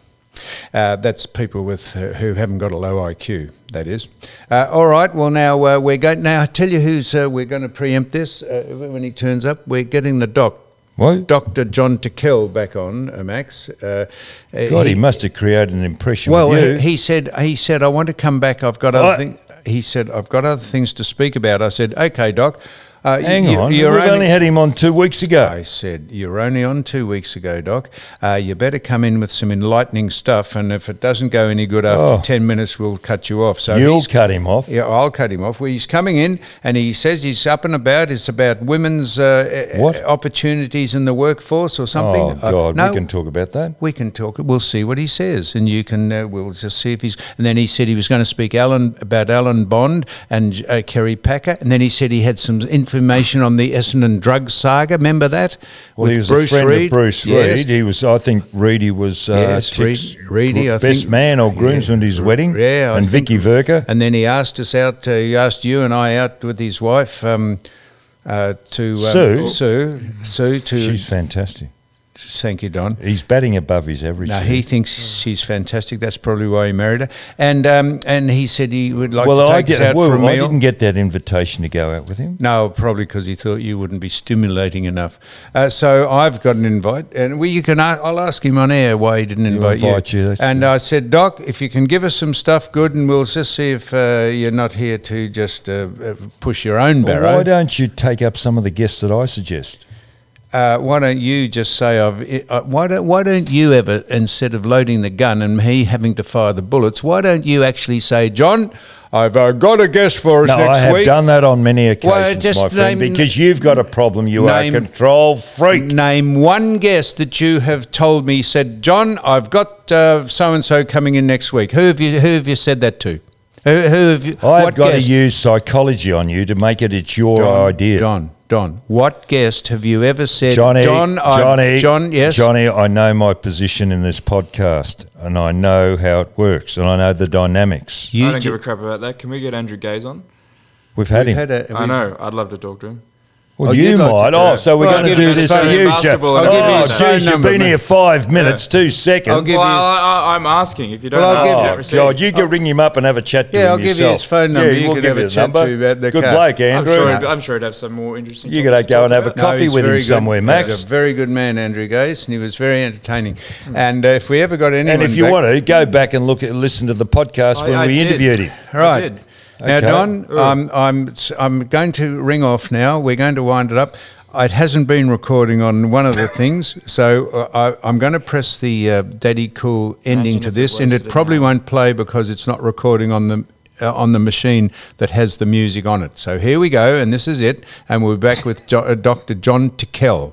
Speaker 2: Uh, that's people with uh, who haven't got a low I Q. That is. Uh, all right. Well, now uh, we're going. Now I tell you who's uh, we're going to preempt this uh, when he turns up. We're getting the doc.
Speaker 3: What?
Speaker 2: Doctor John Tickell back on, uh, Max. Uh,
Speaker 3: God, he, must have created an impression
Speaker 2: Well,
Speaker 3: with you.
Speaker 2: he, he said he said I want to come back. I've got other
Speaker 3: What?
Speaker 2: things. He said I've got other things to speak about. I said, okay, Doc. Uh,
Speaker 3: Hang
Speaker 2: you,
Speaker 3: on,
Speaker 2: you're
Speaker 3: we've only, had him on two weeks ago.
Speaker 2: I said, you're only on two weeks ago, Doc. Uh, you better come in with some enlightening stuff, and if it doesn't go any good after
Speaker 3: Oh.
Speaker 2: ten minutes, we'll cut you off. So
Speaker 3: You'll
Speaker 2: he's-
Speaker 3: cut him off.
Speaker 2: Yeah, I'll cut him off. Well, he's coming in, and he says he's up and about. It's about women's uh,
Speaker 3: What?
Speaker 2: uh, opportunities in the workforce or something.
Speaker 3: Oh,
Speaker 2: Uh,
Speaker 3: God,
Speaker 2: no,
Speaker 3: we can talk about that.
Speaker 2: we can talk. We'll see what he says, and you can. Uh, we'll just see if he's. And then he said he was going to speak Alan about Alan Bond and uh, Kerry Packer, and then he said he had some information on the Essendon drug saga. Remember that?
Speaker 3: Well,
Speaker 2: With
Speaker 3: he was
Speaker 2: Bruce
Speaker 3: a friend
Speaker 2: Reid?
Speaker 3: of Bruce
Speaker 2: Yes.
Speaker 3: Reid. He was, I think, Reedy was uh,
Speaker 2: Yes,
Speaker 3: Tick's
Speaker 2: Reid- Reedy, I
Speaker 3: best
Speaker 2: think.
Speaker 3: man or groomsman at his wedding.
Speaker 2: Yeah, I
Speaker 3: and
Speaker 2: think-
Speaker 3: Vicky Verka.
Speaker 2: And then he asked us out. Uh, he asked you and I out with his wife um, uh, to um,
Speaker 3: Sue?
Speaker 2: Sue, Sue to.
Speaker 3: She's fantastic.
Speaker 2: Thank you, Don.
Speaker 3: He's batting above his average.
Speaker 2: No,
Speaker 3: there.
Speaker 2: he thinks she's fantastic. That's probably why he married her. And um, and he said he would like
Speaker 3: well,
Speaker 2: to
Speaker 3: I,
Speaker 2: take us
Speaker 3: get,
Speaker 2: out
Speaker 3: well,
Speaker 2: for a
Speaker 3: I
Speaker 2: meal.
Speaker 3: didn't get that invitation to go out with him.
Speaker 2: No, probably because he thought you wouldn't be stimulating enough. Uh, so I've got an invite, and we you can. a- I'll ask him on air why he didn't invite
Speaker 3: invite you, that's
Speaker 2: and
Speaker 3: good.
Speaker 2: I said, Doc, if you can give us some stuff good, and we'll just see if uh, you're not here to just uh, uh, push your own
Speaker 3: Well,
Speaker 2: barrow.
Speaker 3: why don't you take up some of the guests that I suggest?
Speaker 2: Uh, why don't you just say I've? Uh, why don't Why don't you ever, instead of loading the gun and he having to fire the bullets, why don't you actually say, John, I've uh, got a guest for us
Speaker 3: No,
Speaker 2: next
Speaker 3: I have
Speaker 2: week.
Speaker 3: done that on many occasions,
Speaker 2: just
Speaker 3: my friend,
Speaker 2: name-
Speaker 3: because you've got a problem. You
Speaker 2: Name-
Speaker 3: are a control freak.
Speaker 2: Name one guest that you have told me said, John, I've got so and so coming in next week. Who have you? Who have you said that to? Who, who have you?
Speaker 3: I've
Speaker 2: what
Speaker 3: got
Speaker 2: guest?
Speaker 3: to use psychology on you to make it it's your
Speaker 2: Don,
Speaker 3: idea.
Speaker 2: Don, Don, what guest have you ever said?
Speaker 3: Johnny,
Speaker 2: Don, I've-
Speaker 3: Johnny,
Speaker 2: John, yes,
Speaker 3: Johnny, I know my position in this podcast and I know how it works and I know the dynamics.
Speaker 2: You
Speaker 4: I don't
Speaker 2: ju-
Speaker 4: give a crap about that. Can we get Andrew Gaze on?
Speaker 3: We've had
Speaker 2: we've
Speaker 3: him.
Speaker 2: had a-
Speaker 4: I
Speaker 2: we've-
Speaker 4: know. I'd love to talk to him.
Speaker 3: Well,
Speaker 2: Oh,
Speaker 3: you
Speaker 2: you'd like to
Speaker 3: might.
Speaker 2: do
Speaker 3: Oh,
Speaker 2: it.
Speaker 3: so we're
Speaker 2: Well,
Speaker 3: going to
Speaker 2: I'll
Speaker 3: do
Speaker 2: give
Speaker 3: this
Speaker 2: you
Speaker 3: for
Speaker 2: his
Speaker 3: you,
Speaker 2: phone-
Speaker 3: Jeff.
Speaker 4: basketball
Speaker 2: and
Speaker 3: Oh,
Speaker 2: I'll give you his phone
Speaker 3: geez, you've
Speaker 2: number,
Speaker 3: been
Speaker 2: mate.
Speaker 3: here five minutes, two seconds.
Speaker 2: I'll give
Speaker 4: well,
Speaker 2: you-
Speaker 4: I, I, I'm asking. If you don't
Speaker 2: Well, I'll
Speaker 4: ask,
Speaker 2: give
Speaker 4: you
Speaker 2: you-
Speaker 4: don't
Speaker 3: Oh,
Speaker 4: receive.
Speaker 3: God, you can ring him up and have a chat to
Speaker 2: Yeah,
Speaker 3: him
Speaker 2: I'll give you
Speaker 3: yourself.
Speaker 2: his phone number.
Speaker 3: Yeah,
Speaker 2: You
Speaker 3: we'll
Speaker 2: could
Speaker 3: give
Speaker 2: have
Speaker 3: you
Speaker 2: a
Speaker 3: his
Speaker 2: chat
Speaker 3: number.
Speaker 2: to him about the
Speaker 3: Good
Speaker 2: car.
Speaker 3: bloke,
Speaker 4: I'm
Speaker 3: Andrew.
Speaker 4: sure, he'd, I'm sure he'd have some more interesting.
Speaker 3: You
Speaker 4: topics
Speaker 3: gotta
Speaker 4: to
Speaker 3: go
Speaker 4: talk
Speaker 3: and have a
Speaker 4: about.
Speaker 2: No,
Speaker 3: coffee
Speaker 2: he's
Speaker 3: with him
Speaker 2: very good.
Speaker 3: somewhere, Max.
Speaker 2: He's a very good man, Andrew Gaze, and he was very entertaining. And uh, if we ever got anyone
Speaker 3: And if you
Speaker 2: back-
Speaker 3: want to, go back and look at listen to the podcast
Speaker 4: I-
Speaker 3: when
Speaker 4: I
Speaker 3: we
Speaker 4: did.
Speaker 3: interviewed him.
Speaker 2: Right.
Speaker 4: did.
Speaker 2: Now,
Speaker 3: Okay.
Speaker 2: Don, I'm, I'm, I'm going to ring off now. We're going to wind it up. It hasn't been recording on one of the things, so uh, I, I'm going to press the uh, Daddy Cool ending
Speaker 4: Imagine
Speaker 2: to
Speaker 4: if it
Speaker 2: this, and
Speaker 4: was
Speaker 2: it probably
Speaker 4: now.
Speaker 2: won't play because it's not recording on the uh, on the machine that has the music on it. So here we go, and this is it, and we're back with jo- uh, Doctor John Tickell.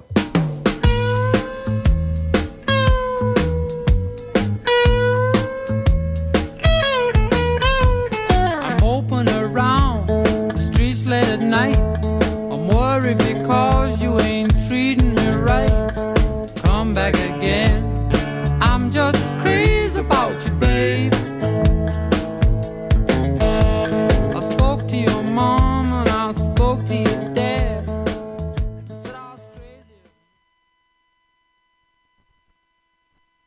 Speaker 6: I'm moping around the streets late at night. I'm worried because you ain't treating me right. Come back again.